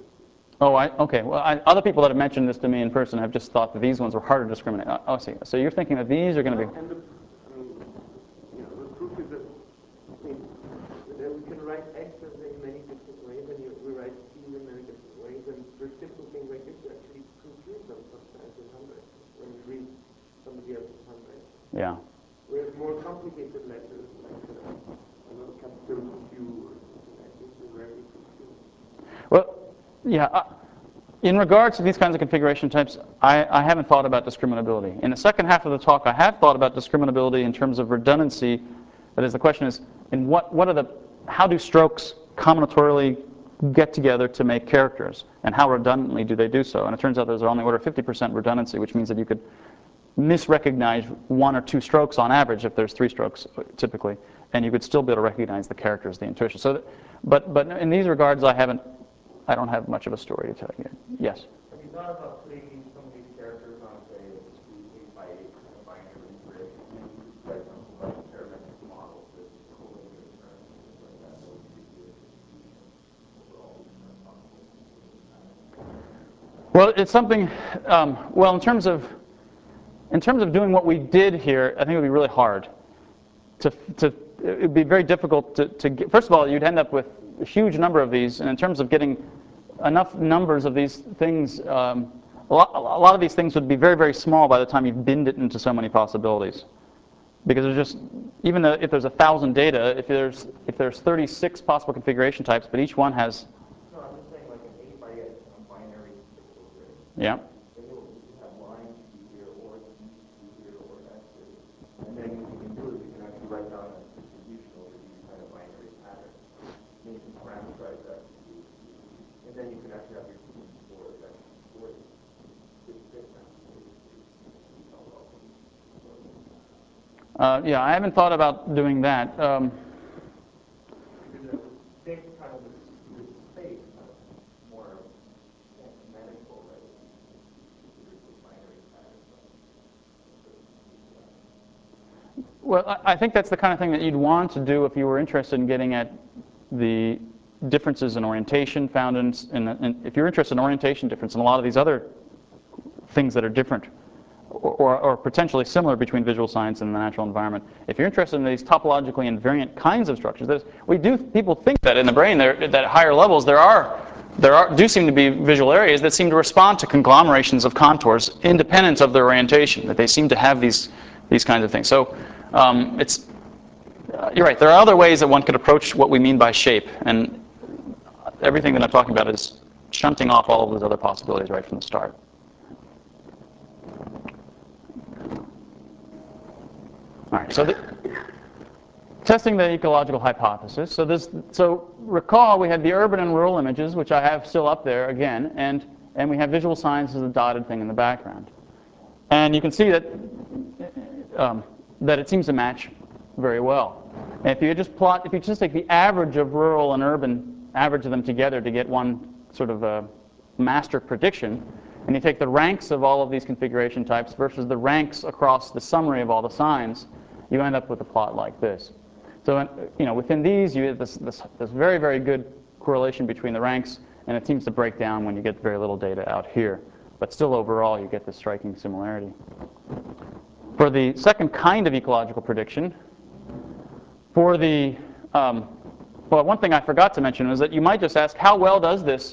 Oh, I, okay. Well, I, other people that have mentioned this to me in person have just thought that these ones were harder to discriminate. Oh, I see. So you're thinking that these are going to be... And the, I mean, you know, the proof is that, I mean, that we can write X in many different ways, and you, we write P in many different ways, and for simple things like this, you actually confuse them sometimes in handwriting, when you read somebody else's handwriting. Yeah. Whereas more complicated letters, like uh, a little capital Q or something like this, are rarely confused. Well, yeah. Uh, in regards to these kinds of configuration types, I, I haven't thought about discriminability. In the second half of the talk, I have thought about discriminability in terms of redundancy. That is, the question is, in what, what are the, how do strokes combinatorially get together to make characters, and how redundantly do they do so? And it turns out there's only order fifty percent redundancy, which means that you could misrecognize one or two strokes on average, if there's three strokes typically, and you could still be able to recognize the characters, the intuition. So, that, but but in these regards, I haven't, I don't have much of a story to tell you. Yes. Have you thought about putting some of these characters on, say, a discrete eight by eight kind of binary grid, and then you could write something like a parametric model to collate your terms and things like that? That would give you a distribution over all these kind of possible. Well, it's something. Um, well, in terms of in terms of doing what we did here, I think it would be really hard. To to it would be very difficult to to get. First of all, you'd end up with a huge number of these, and in terms of getting enough numbers of these things, um, a, lot, a lot of these things would be very, very small by the time you binned it into so many possibilities. Because there's just, even though if there's a thousand data, if there's if there's thirty-six possible configuration types, but each one has. No, I'm just saying like an eight by eight kind of binary pixel grid. Yeah. Then you'll have lines to be here, or E's to be here, or X's. And then what you can do is you can actually write down a distribution over these kind of binary patterns. Then you can parameterize that. And then you can actually have your P for X for it. Uh, yeah, I haven't thought about doing that. Um, because it would take kind of this, this space kind of more manageable, right? There's the binary patterns. Well, I think that's the kind of thing that you'd want to do if you were interested in getting at the differences in orientation found in, in, in if you're interested in orientation difference and a lot of these other things that are different or, or, or potentially similar between visual science and the natural environment. If you're interested in these topologically invariant kinds of structures, there's, we do people think that in the brain, there, that at higher levels there are there are do seem to be visual areas that seem to respond to conglomerations of contours independent of their orientation. That they seem to have these these kinds of things. So um, it's, uh, you're right, there are other ways that one could approach what we mean by shape. And everything that I'm talking about is shunting off all of those other possibilities right from the start. All right, so the, testing the ecological hypothesis. So this, so recall we had the urban and rural images, which I have still up there again, and and we have visual signs as a dotted thing in the background. And you can see that um, that it seems to match very well. And if you just plot, if you just take the average of rural and urban, average them together to get one sort of a master prediction, and you take the ranks of all of these configuration types versus the ranks across the summary of all the signs, you end up with a plot like this. So, you know, within these, you have this, this, this very, very good correlation between the ranks, and it seems to break down when you get very little data out here. But still, overall, you get this striking similarity. For the second kind of ecological prediction, for the, um, well, one thing I forgot to mention was that you might just ask, how well does this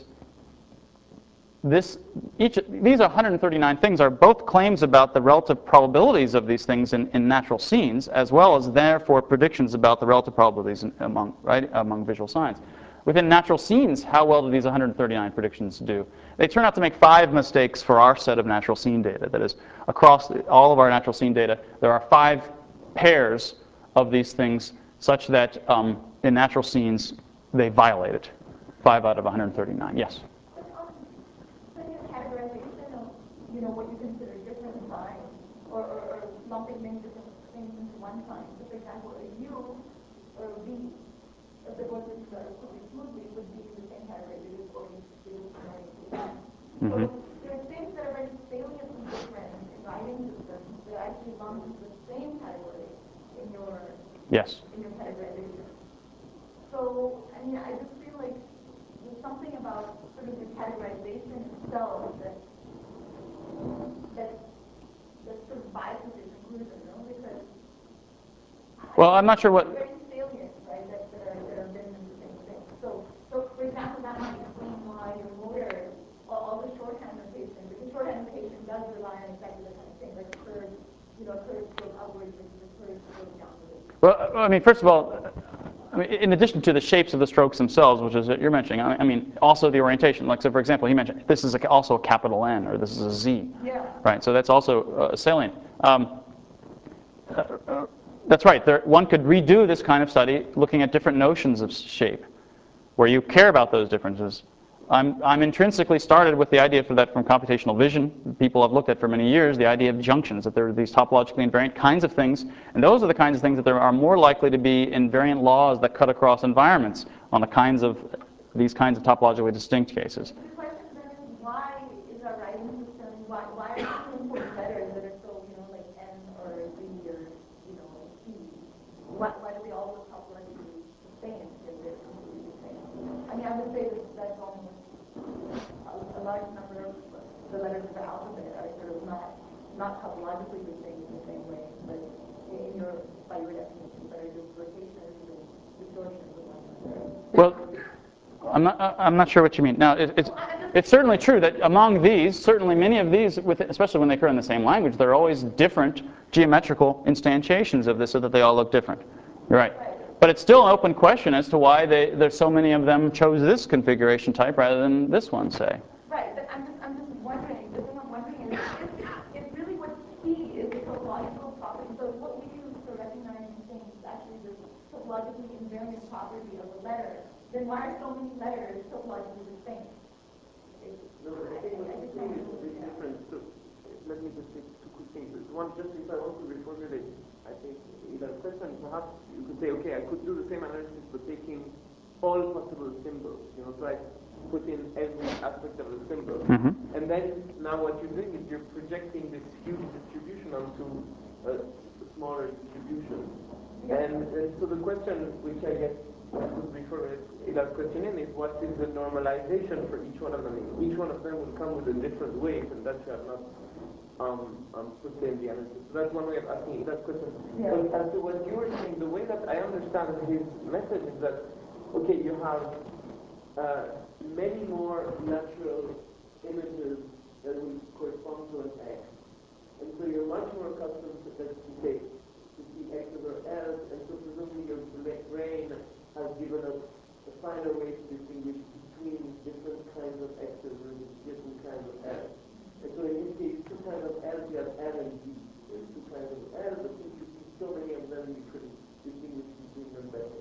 This, each, these one hundred thirty-nine things are both claims about the relative probabilities of these things in, in natural scenes, as well as therefore predictions about the relative probabilities in, among, right, among visual signs. Within natural scenes, how well do these one hundred thirty-nine predictions do? They turn out to make five mistakes for our set of natural scene data. That is, across the, all of our natural scene data, there are five pairs of these things such that um, in natural scenes, they violate it. Five out of one hundred thirty-nine. Yes? Categorization of, you know, what you consider different signs, or, or, or lumping many different things into one sign. So, for example, a U or a V, if the both is quickly smoothly, would be the same category. It is going to be mm-hmm. So there are things that are very saliently different in writing systems that are actually lumped into the same category in your yes. in your categorization. So, I mean, I just feel like there's something about sort of the categorization itself that that that sort of biases your conclusion, you know, because well, I'm not sure what very salient, right, that, that are that are written in the same thing. So, so for example, that might explain why your motor, all, all the shorthand notation, because shorthand notation does rely on exactly the kind of thing, like curves, you know, curves go upwards versus the curves go downwards. Well, I mean, first of all, I mean, in addition to the shapes of the strokes themselves, which is what you're mentioning, I mean, also the orientation. Like, so for example, he mentioned this is a, also a capital N, or this is a Z. Yeah. Right, so that's also uh, salient. Um, uh, uh, that's right. There, one could redo this kind of study looking at different notions of shape, where you care about those differences. I'm, I'm intrinsically started with the idea for that from computational vision. People have looked at for many years the idea of junctions, that there are these topologically invariant kinds of things, and those are the kinds of things that there are more likely to be invariant laws that cut across environments on the kinds of these kinds of topologically distinct cases. The question then is, why is our writing system, why, why are so important letters that are so, you know, like N or Z or, you know, T? Why, why do they all look topologically the same if they're completely the same? I mean, I would say that that's almost a, a large number of the letters of the alphabet are sort of not not topologically distinct in the same way, but in your by your definition, but are just rotations and distortions of one another. Well, I'm not, I'm not sure what you mean. Now, it, it's, it's certainly true that among these, certainly many of these, with, especially when they occur in the same language, there are always different geometrical instantiations of this so that they all look different. You're right. But it's still an open question as to why they, there's so many of them chose this configuration type rather than this one, say. Right, but I'm just, I'm just wondering, the thing I'm wondering is, if, if really what's key is the topological property, so what we use for recognizing things is actually the topologically invariant property of a letter, then why are so many letters topologically distinct? No, but I think what you're saying is a bit different. So let me just say two quick things. One, just if I want to reformulate, I think either question, perhaps you could say, okay, I could do the same analysis but taking all possible symbols, you know, so I put in every aspect of the symbol. Mm-hmm. And then now what you're doing is you're projecting this huge distribution onto a smaller distribution. And, and so the question, which I guess I could refer Ida's question in, is what is the normalization for each one of them? Each one of them will come with a different weight, and that you have not um, um, put in the analysis. So that's one way of asking Ida's question. Yeah. But as to what you were saying, the way that I understand his message is that, okay, you have uh, many more natural images that will correspond to an X. And so you're much more accustomed to, let's say, have L and D, uh, two kinds of L, but since you see so many of them, you couldn't distinguish between them better.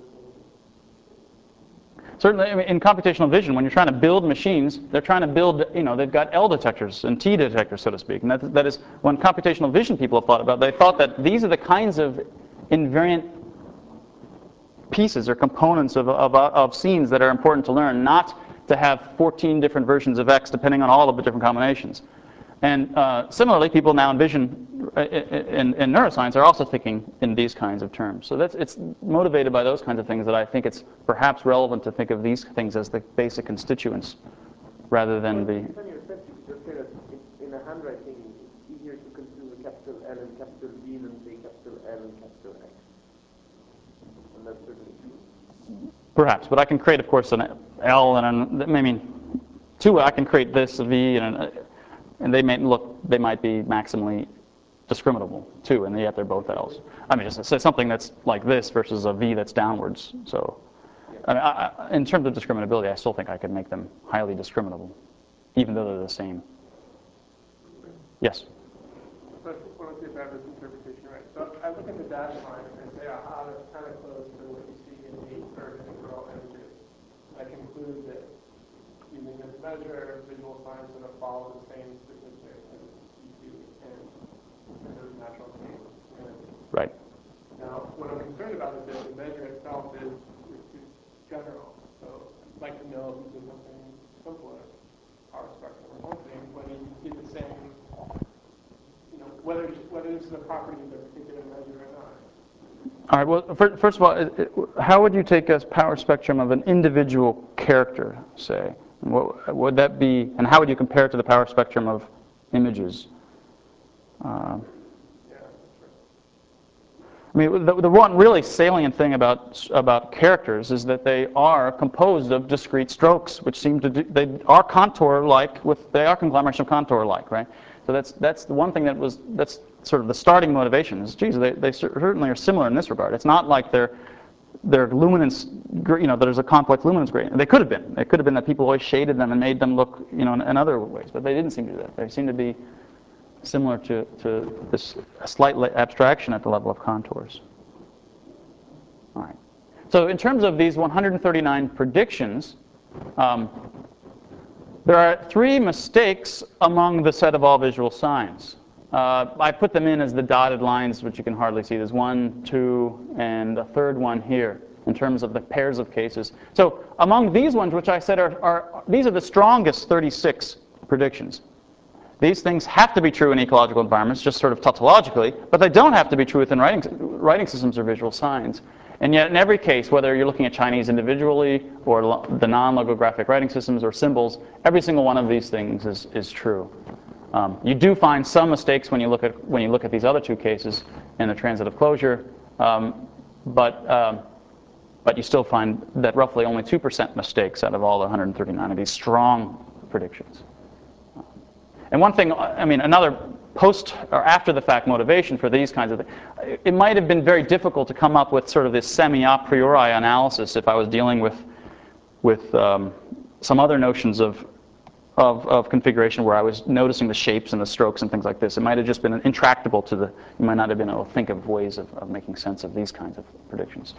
Certainly, I mean, in computational vision, when you're trying to build machines, they're trying to build, you know, they've got L detectors and T detectors, so to speak. And that, that is, when computational vision people have thought about it, they thought that these are the kinds of invariant pieces or components of, of, of scenes that are important to learn, not to have fourteen different versions of X depending on all of the different combinations. And uh, similarly, people now in vision, in, in neuroscience, are also thinking in these kinds of terms. So that's, it's motivated by those kinds of things that I think it's perhaps relevant to think of these things as the basic constituents rather than the... In your sense, you could just say that in, in a handwriting, it's easier to consume a capital L and capital D than say capital L and capital X. And that's certainly true. Perhaps, but I can create, of course, an L and an, I mean, two, I can create this, a V, and an, and they may look, they might be maximally discriminable too, and yet they're both L's. I mean, just say something that's like this versus a V that's downwards. So, I mean, I, I, in terms of discriminability, I still think I could make them highly discriminable, even though they're the same. Yes. So, I want to see if I have this interpretation right. So, I look at the dashed line and say, aha, that's kind of close to what you see in the urban and rural images. I conclude that using this measure, visual science is going to follow the same signature as you do in, in those natural scenes. Right. Now, what I'm concerned about is that the measure itself is, is too general. So I'd like to know if you did something simpler, power spectrum or something, whether you see the same, you know, whether, whether this is a property of a particular measure or not. All right, well, first of all, how would you take a power spectrum of an individual character, say? What would that be, and how would you compare it to the power spectrum of images? Uh, I mean, the, the one really salient thing about about characters is that they are composed of discrete strokes, which seem to do, they are contour-like, with they are conglomeration of contour-like, right? So that's that's the one thing that was that's sort of the starting motivation. Is geez, they they certainly are similar in this regard. It's not like they're their luminance, you know, there's a complex luminance gradient. They could have been. It could have been that people always shaded them and made them look, you know, in, in other ways, but they didn't seem to do that. They seem to be similar to, to this slight abstraction at the level of contours. All right. So in terms of these one hundred thirty-nine predictions, um, there are three mistakes among the set of all visual signs. Uh, I put them in as the dotted lines, which you can hardly see. There's one, two, and a third one here in terms of the pairs of cases. So among these ones, which I said are, are these are the strongest thirty-six predictions. These things have to be true in ecological environments, just sort of tautologically, but they don't have to be true within writing, writing systems or visual signs. And yet in every case, whether you're looking at Chinese individually or the non-logographic writing systems or symbols, every single one of these things is, is true. Um, you do find some mistakes when you look at when you look at these other two cases in the transitive closure, um, but um, but you still find that roughly only two percent mistakes out of all the one hundred thirty-nine of these strong predictions. And one thing, I mean, another post or after the fact motivation for these kinds of things, it might have been very difficult to come up with sort of this semi-a priori analysis if I was dealing with with um, some other notions of Of, of configuration where I was noticing the shapes and the strokes and things like this. It might have just been intractable to the, you might not have been able to think of ways of, of making sense of these kinds of predictions.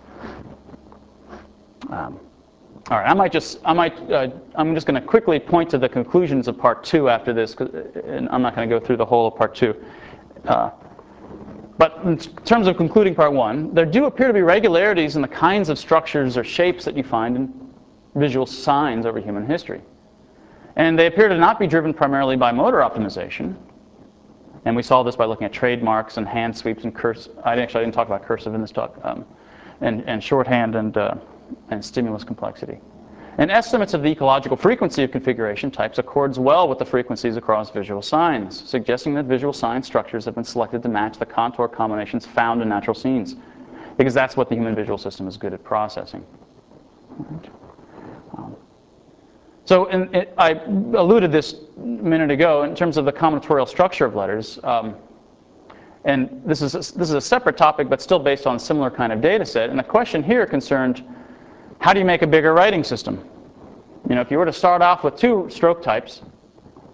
Um, all right, I might just, I might, uh, I'm just going to quickly point to the conclusions of part two after this, and I'm not going to go through the whole of part two. Uh, but in terms of concluding part one, there do appear to be regularities in the kinds of structures or shapes that you find in visual signs over human history. And they appear to not be driven primarily by motor optimization. And we saw this by looking at trademarks and hand sweeps and cursive. I actually I didn't talk about cursive in this talk. Um, and, and shorthand and, uh, and stimulus complexity. And estimates of the ecological frequency of configuration types accords well with the frequencies across visual signs, suggesting that visual sign structures have been selected to match the contour combinations found in natural scenes, because that's what the human visual system is good at processing. Right. Um, So in, it, I alluded this a minute ago in terms of the combinatorial structure of letters. Um, and this is, a, this is a separate topic, but still based on a similar kind of data set. And the question here concerned, how do you make a bigger writing system? You know, if you were to start off with two stroke types,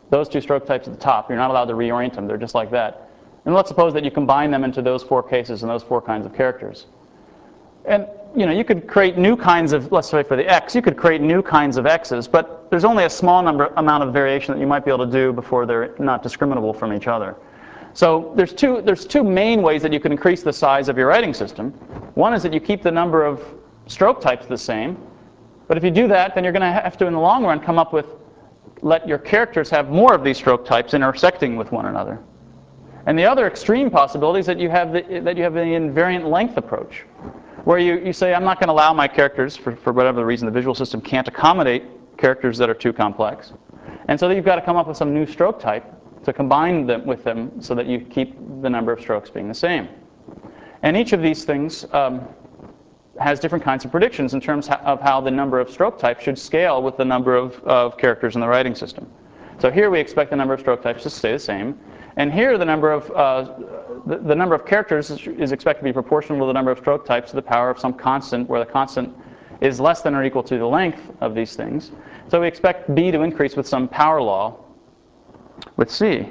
those two stroke types at the top. You're not allowed to reorient them. They're just like that. And let's suppose that you combine them into those four cases and those four kinds of characters. And you know, you could create new kinds of, let's say for the X, you could create new kinds of X's, but there's only a small number amount of variation that you might be able to do before they're not discriminable from each other. So there's two, there's two main ways that you can increase the size of your writing system. One is that you keep the number of stroke types the same, but if you do that, then you're going to have to, in the long run, come up with, let your characters have more of these stroke types intersecting with one another. And the other extreme possibility is that you have the, that you have the invariant length approach, where you, you say, I'm not going to allow my characters, for, for whatever the reason the visual system can't accommodate characters that are too complex. And so that you've got to come up with some new stroke type to combine them with them so that you keep the number of strokes being the same. And each of these things um, has different kinds of predictions in terms of how the number of stroke types should scale with the number of, of characters in the writing system. So here we expect the number of stroke types to stay the same. And here the number of, uh, the, the number of characters is, is expected to be proportional to the number of stroke types to the power of some constant, where the constant is less than or equal to the length of these things. So we expect B to increase with some power law with C.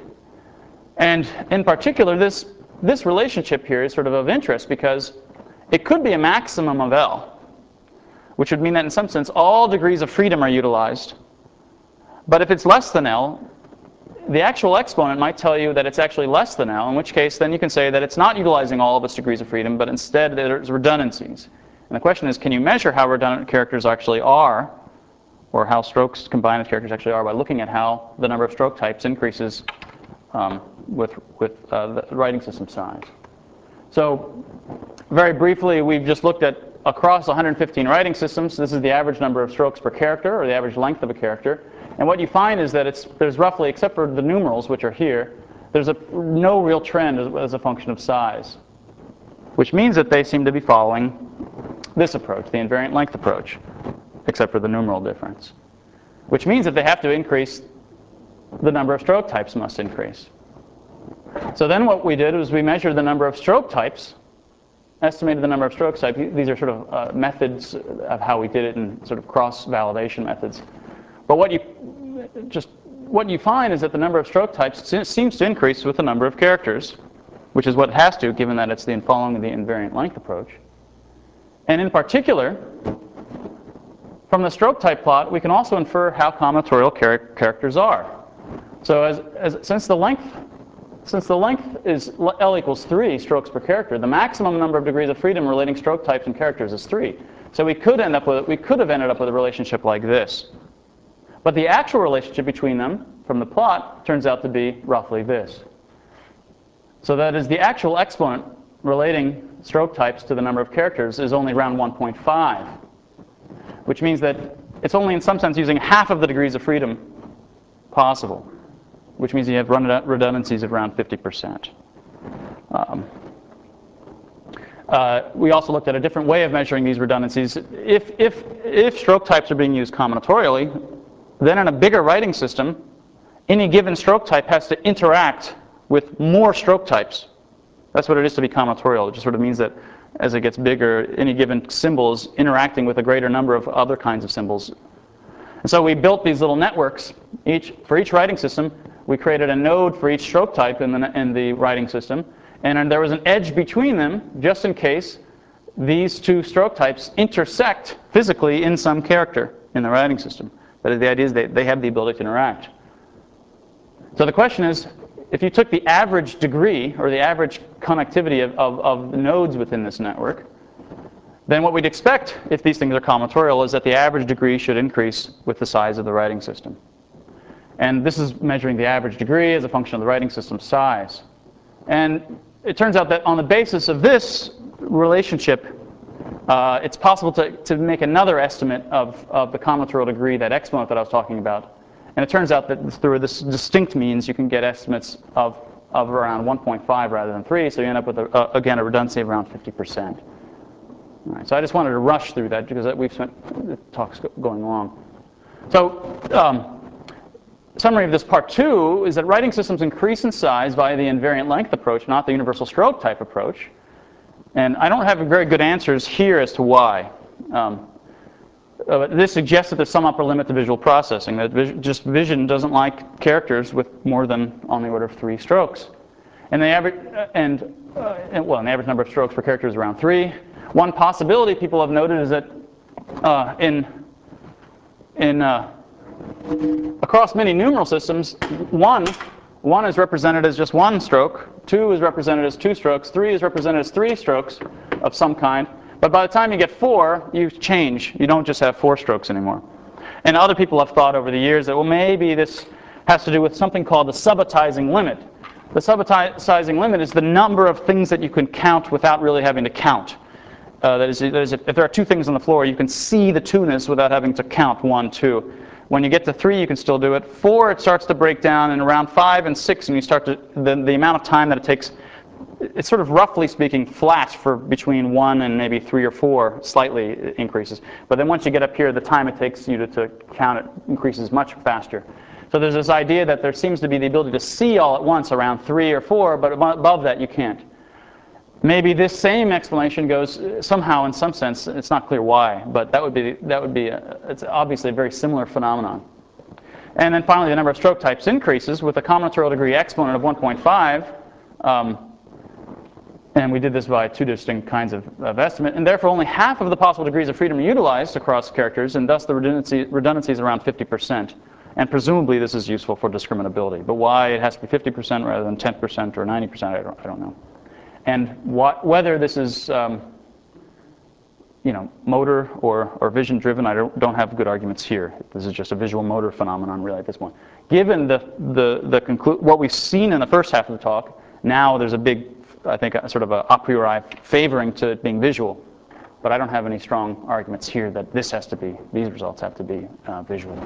And in particular, this, this relationship here is sort of of interest because it could be a maximum of L, which would mean that in some sense all degrees of freedom are utilized. But if it's less than L, the actual exponent might tell you that it's actually less than L, in which case then you can say that it's not utilizing all of its degrees of freedom, but instead there's redundancies. And the question is, can you measure how redundant characters actually are, or how strokes combined with characters actually are, by looking at how the number of stroke types increases um, with, with uh, the writing system size. So very briefly, we've just looked at across one hundred fifteen writing systems. This is the average number of strokes per character, or the average length of a character. And what you find is that it's, there's roughly, except for the numerals, which are here, there's a, no real trend as, as a function of size, which means that they seem to be following this approach, the invariant length approach, except for the numeral difference, which means that they have to increase, the number of stroke types must increase. So then what we did was we measured the number of stroke types, estimated the number of stroke types. These are sort of uh, methods of how we did it in sort of cross-validation methods. But what you just what you find is that the number of stroke types seems to increase with the number of characters, which is what it has to, given that it's the following the invariant length approach. And in particular, from the stroke type plot, we can also infer how combinatorial char characters are. So as, as since the length since the length is L equals three strokes per character, the maximum number of degrees of freedom relating stroke types and characters is three. So we could end up with we could have ended up with a relationship like this. But the actual relationship between them from the plot turns out to be roughly this. So that is, the actual exponent relating stroke types to the number of characters is only around one point five, which means that it's only in some sense using half of the degrees of freedom possible, which means you have redundancies of around fifty percent. Um, uh, we also looked at a different way of measuring these redundancies. If, if, if stroke types are being used combinatorially, then in a bigger writing system, any given stroke type has to interact with more stroke types. That's what it is to be combinatorial. It just sort of means that as it gets bigger, any given symbol is interacting with a greater number of other kinds of symbols. And so we built these little networks. Each, for each writing system, we created a node for each stroke type in the, in the writing system. And then there was an edge between them, just in case these two stroke types intersect physically in some character in the writing system. But the idea is they, they have the ability to interact. So the question is, if you took the average degree, or the average connectivity of, of, of the nodes within this network, then what we'd expect, if these things are combinatorial, is that the average degree should increase with the size of the writing system. And this is measuring the average degree as a function of the writing system size. And it turns out that on the basis of this relationship, uh, it's possible to, to make another estimate of, of the combinatorial degree, that exponent that I was talking about. And it turns out that through this distinct means, you can get estimates of, of around one point five rather than three, so you end up with, a, uh, again, a redundancy of around fifty percent. All right, so I just wanted to rush through that because we've spent the talks going along. So, um, summary of this part two is that writing systems increase in size via the invariant length approach, not the universal stroke type approach. And I don't have very good answers here as to why. Um, Uh, this suggests that there's some upper limit to visual processing, that vis just vision doesn't like characters with more than on the order of three strokes. And the average, uh, and, uh, and, well, an average number of strokes per character is around three. One possibility people have noted is that uh, in, in uh, across many numeral systems, one, one is represented as just one stroke, two is represented as two strokes, three is represented as three strokes of some kind. But by the time you get four, you change. You don't just have four strokes anymore. And other people have thought over the years that, well, maybe this has to do with something called the subitizing limit. The subitizing limit is the number of things that you can count without really having to count. Uh, that is, that is if, if there are two things on the floor, you can see the two-ness without having to count one, two. When you get to three, you can still do it. Four, it starts to break down, and around five and six, and you start to, the, the amount of time that it takes, it's sort of roughly speaking flat for between one and maybe three or four, slightly increases. But then once you get up here, the time it takes you to, to count it increases much faster. So there's this idea that there seems to be the ability to see all at once around three or four, but above that you can't. Maybe this same explanation goes somehow in some sense, it's not clear why, but that would be, that would be a, it's obviously a very similar phenomenon. And then finally the number of stroke types increases with a combinatorial degree exponent of one point five. Um, and we did this by two distinct kinds of, of estimate, and therefore only half of the possible degrees of freedom are utilized across characters, and thus the redundancy, redundancy is around fifty percent. And presumably this is useful for discriminability. But why it has to be fifty percent rather than ten percent or ninety percent, I don't, I don't know. And what, whether this is um, you know, motor or, or vision driven, I don't, don't have good arguments here. This is just a visual motor phenomenon really at this point. Given the, the, the conclu what we've seen in the first half of the talk, now there's a big, I think, a, sort of a a priori favoring to it being visual. But I don't have any strong arguments here that this has to be, these results have to be uh, visual.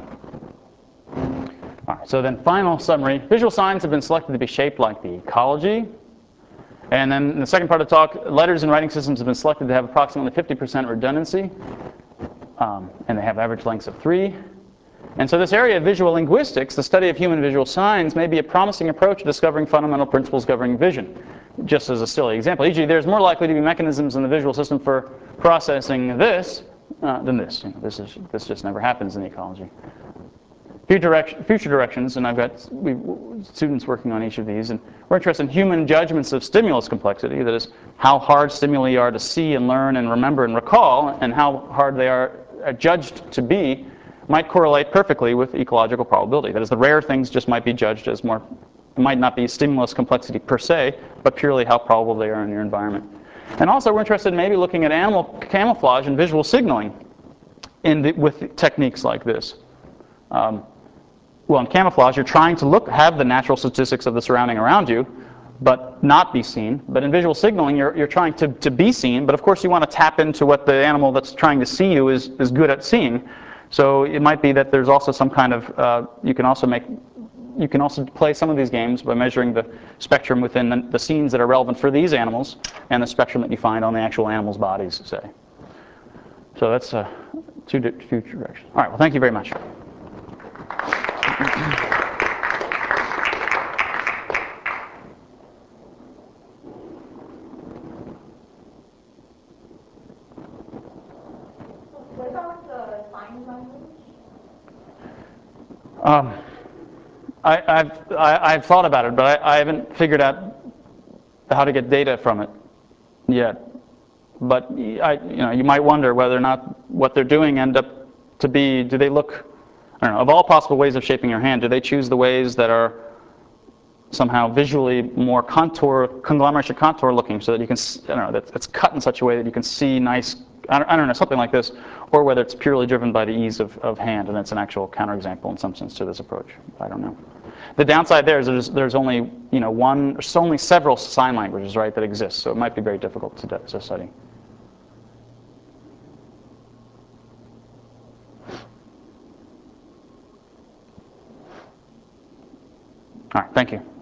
All right, so then final summary. Visual signs have been selected to be shaped like the ecology. And then in the second part of the talk, letters and writing systems have been selected to have approximately fifty percent redundancy. Um, and they have average lengths of three. And so this area of visual linguistics, the study of human visual signs, may be a promising approach to discovering fundamental principles governing vision. Just as a silly example, for example, there's more likely to be mechanisms in the visual system for processing this uh, than this. You know, this, is, this just never happens in ecology. Future, direction, future directions, and I've got we, students working on each of these, and we're interested in human judgments of stimulus complexity, that is, how hard stimuli are to see and learn and remember and recall, and how hard they are judged to be, might correlate perfectly with ecological probability. That is, the rare things just might be judged as more, it might not be stimulus complexity per se, but purely how probable they are in your environment. And also we're interested in maybe looking at animal camouflage and visual signaling in the, with techniques like this. Um, well, in camouflage, you're trying to look, have the natural statistics of the surrounding around you, but not be seen. But in visual signaling, you're, you're trying to, to be seen, but of course you want to tap into what the animal that's trying to see you is, is good at seeing. So it might be that there's also some kind of, uh, you can also make, you can also play some of these games by measuring the spectrum within the, the scenes that are relevant for these animals and the spectrum that you find on the actual animals' bodies, say. So that's uh, two future directions. All right, well, thank you very much. What about the sign language? Um, I, I've, I, I've thought about it, but I, I haven't figured out how to get data from it yet. But I, you know, you might wonder whether or not what they're doing end up to be, do they look, I don't know, of all possible ways of shaping your hand, do they choose the ways that are somehow visually more contour, conglomeration contour looking, so that you can, I don't know, that it's cut in such a way that you can see nice, I don't, I don't know, something like this, or whether it's purely driven by the ease of, of hand, and that's an actual counterexample in some sense to this approach. I don't know. The downside there is there's, there's only, you know, one, there's only several sign languages, right, that exist, so it might be very difficult to, to study. All right, thank you.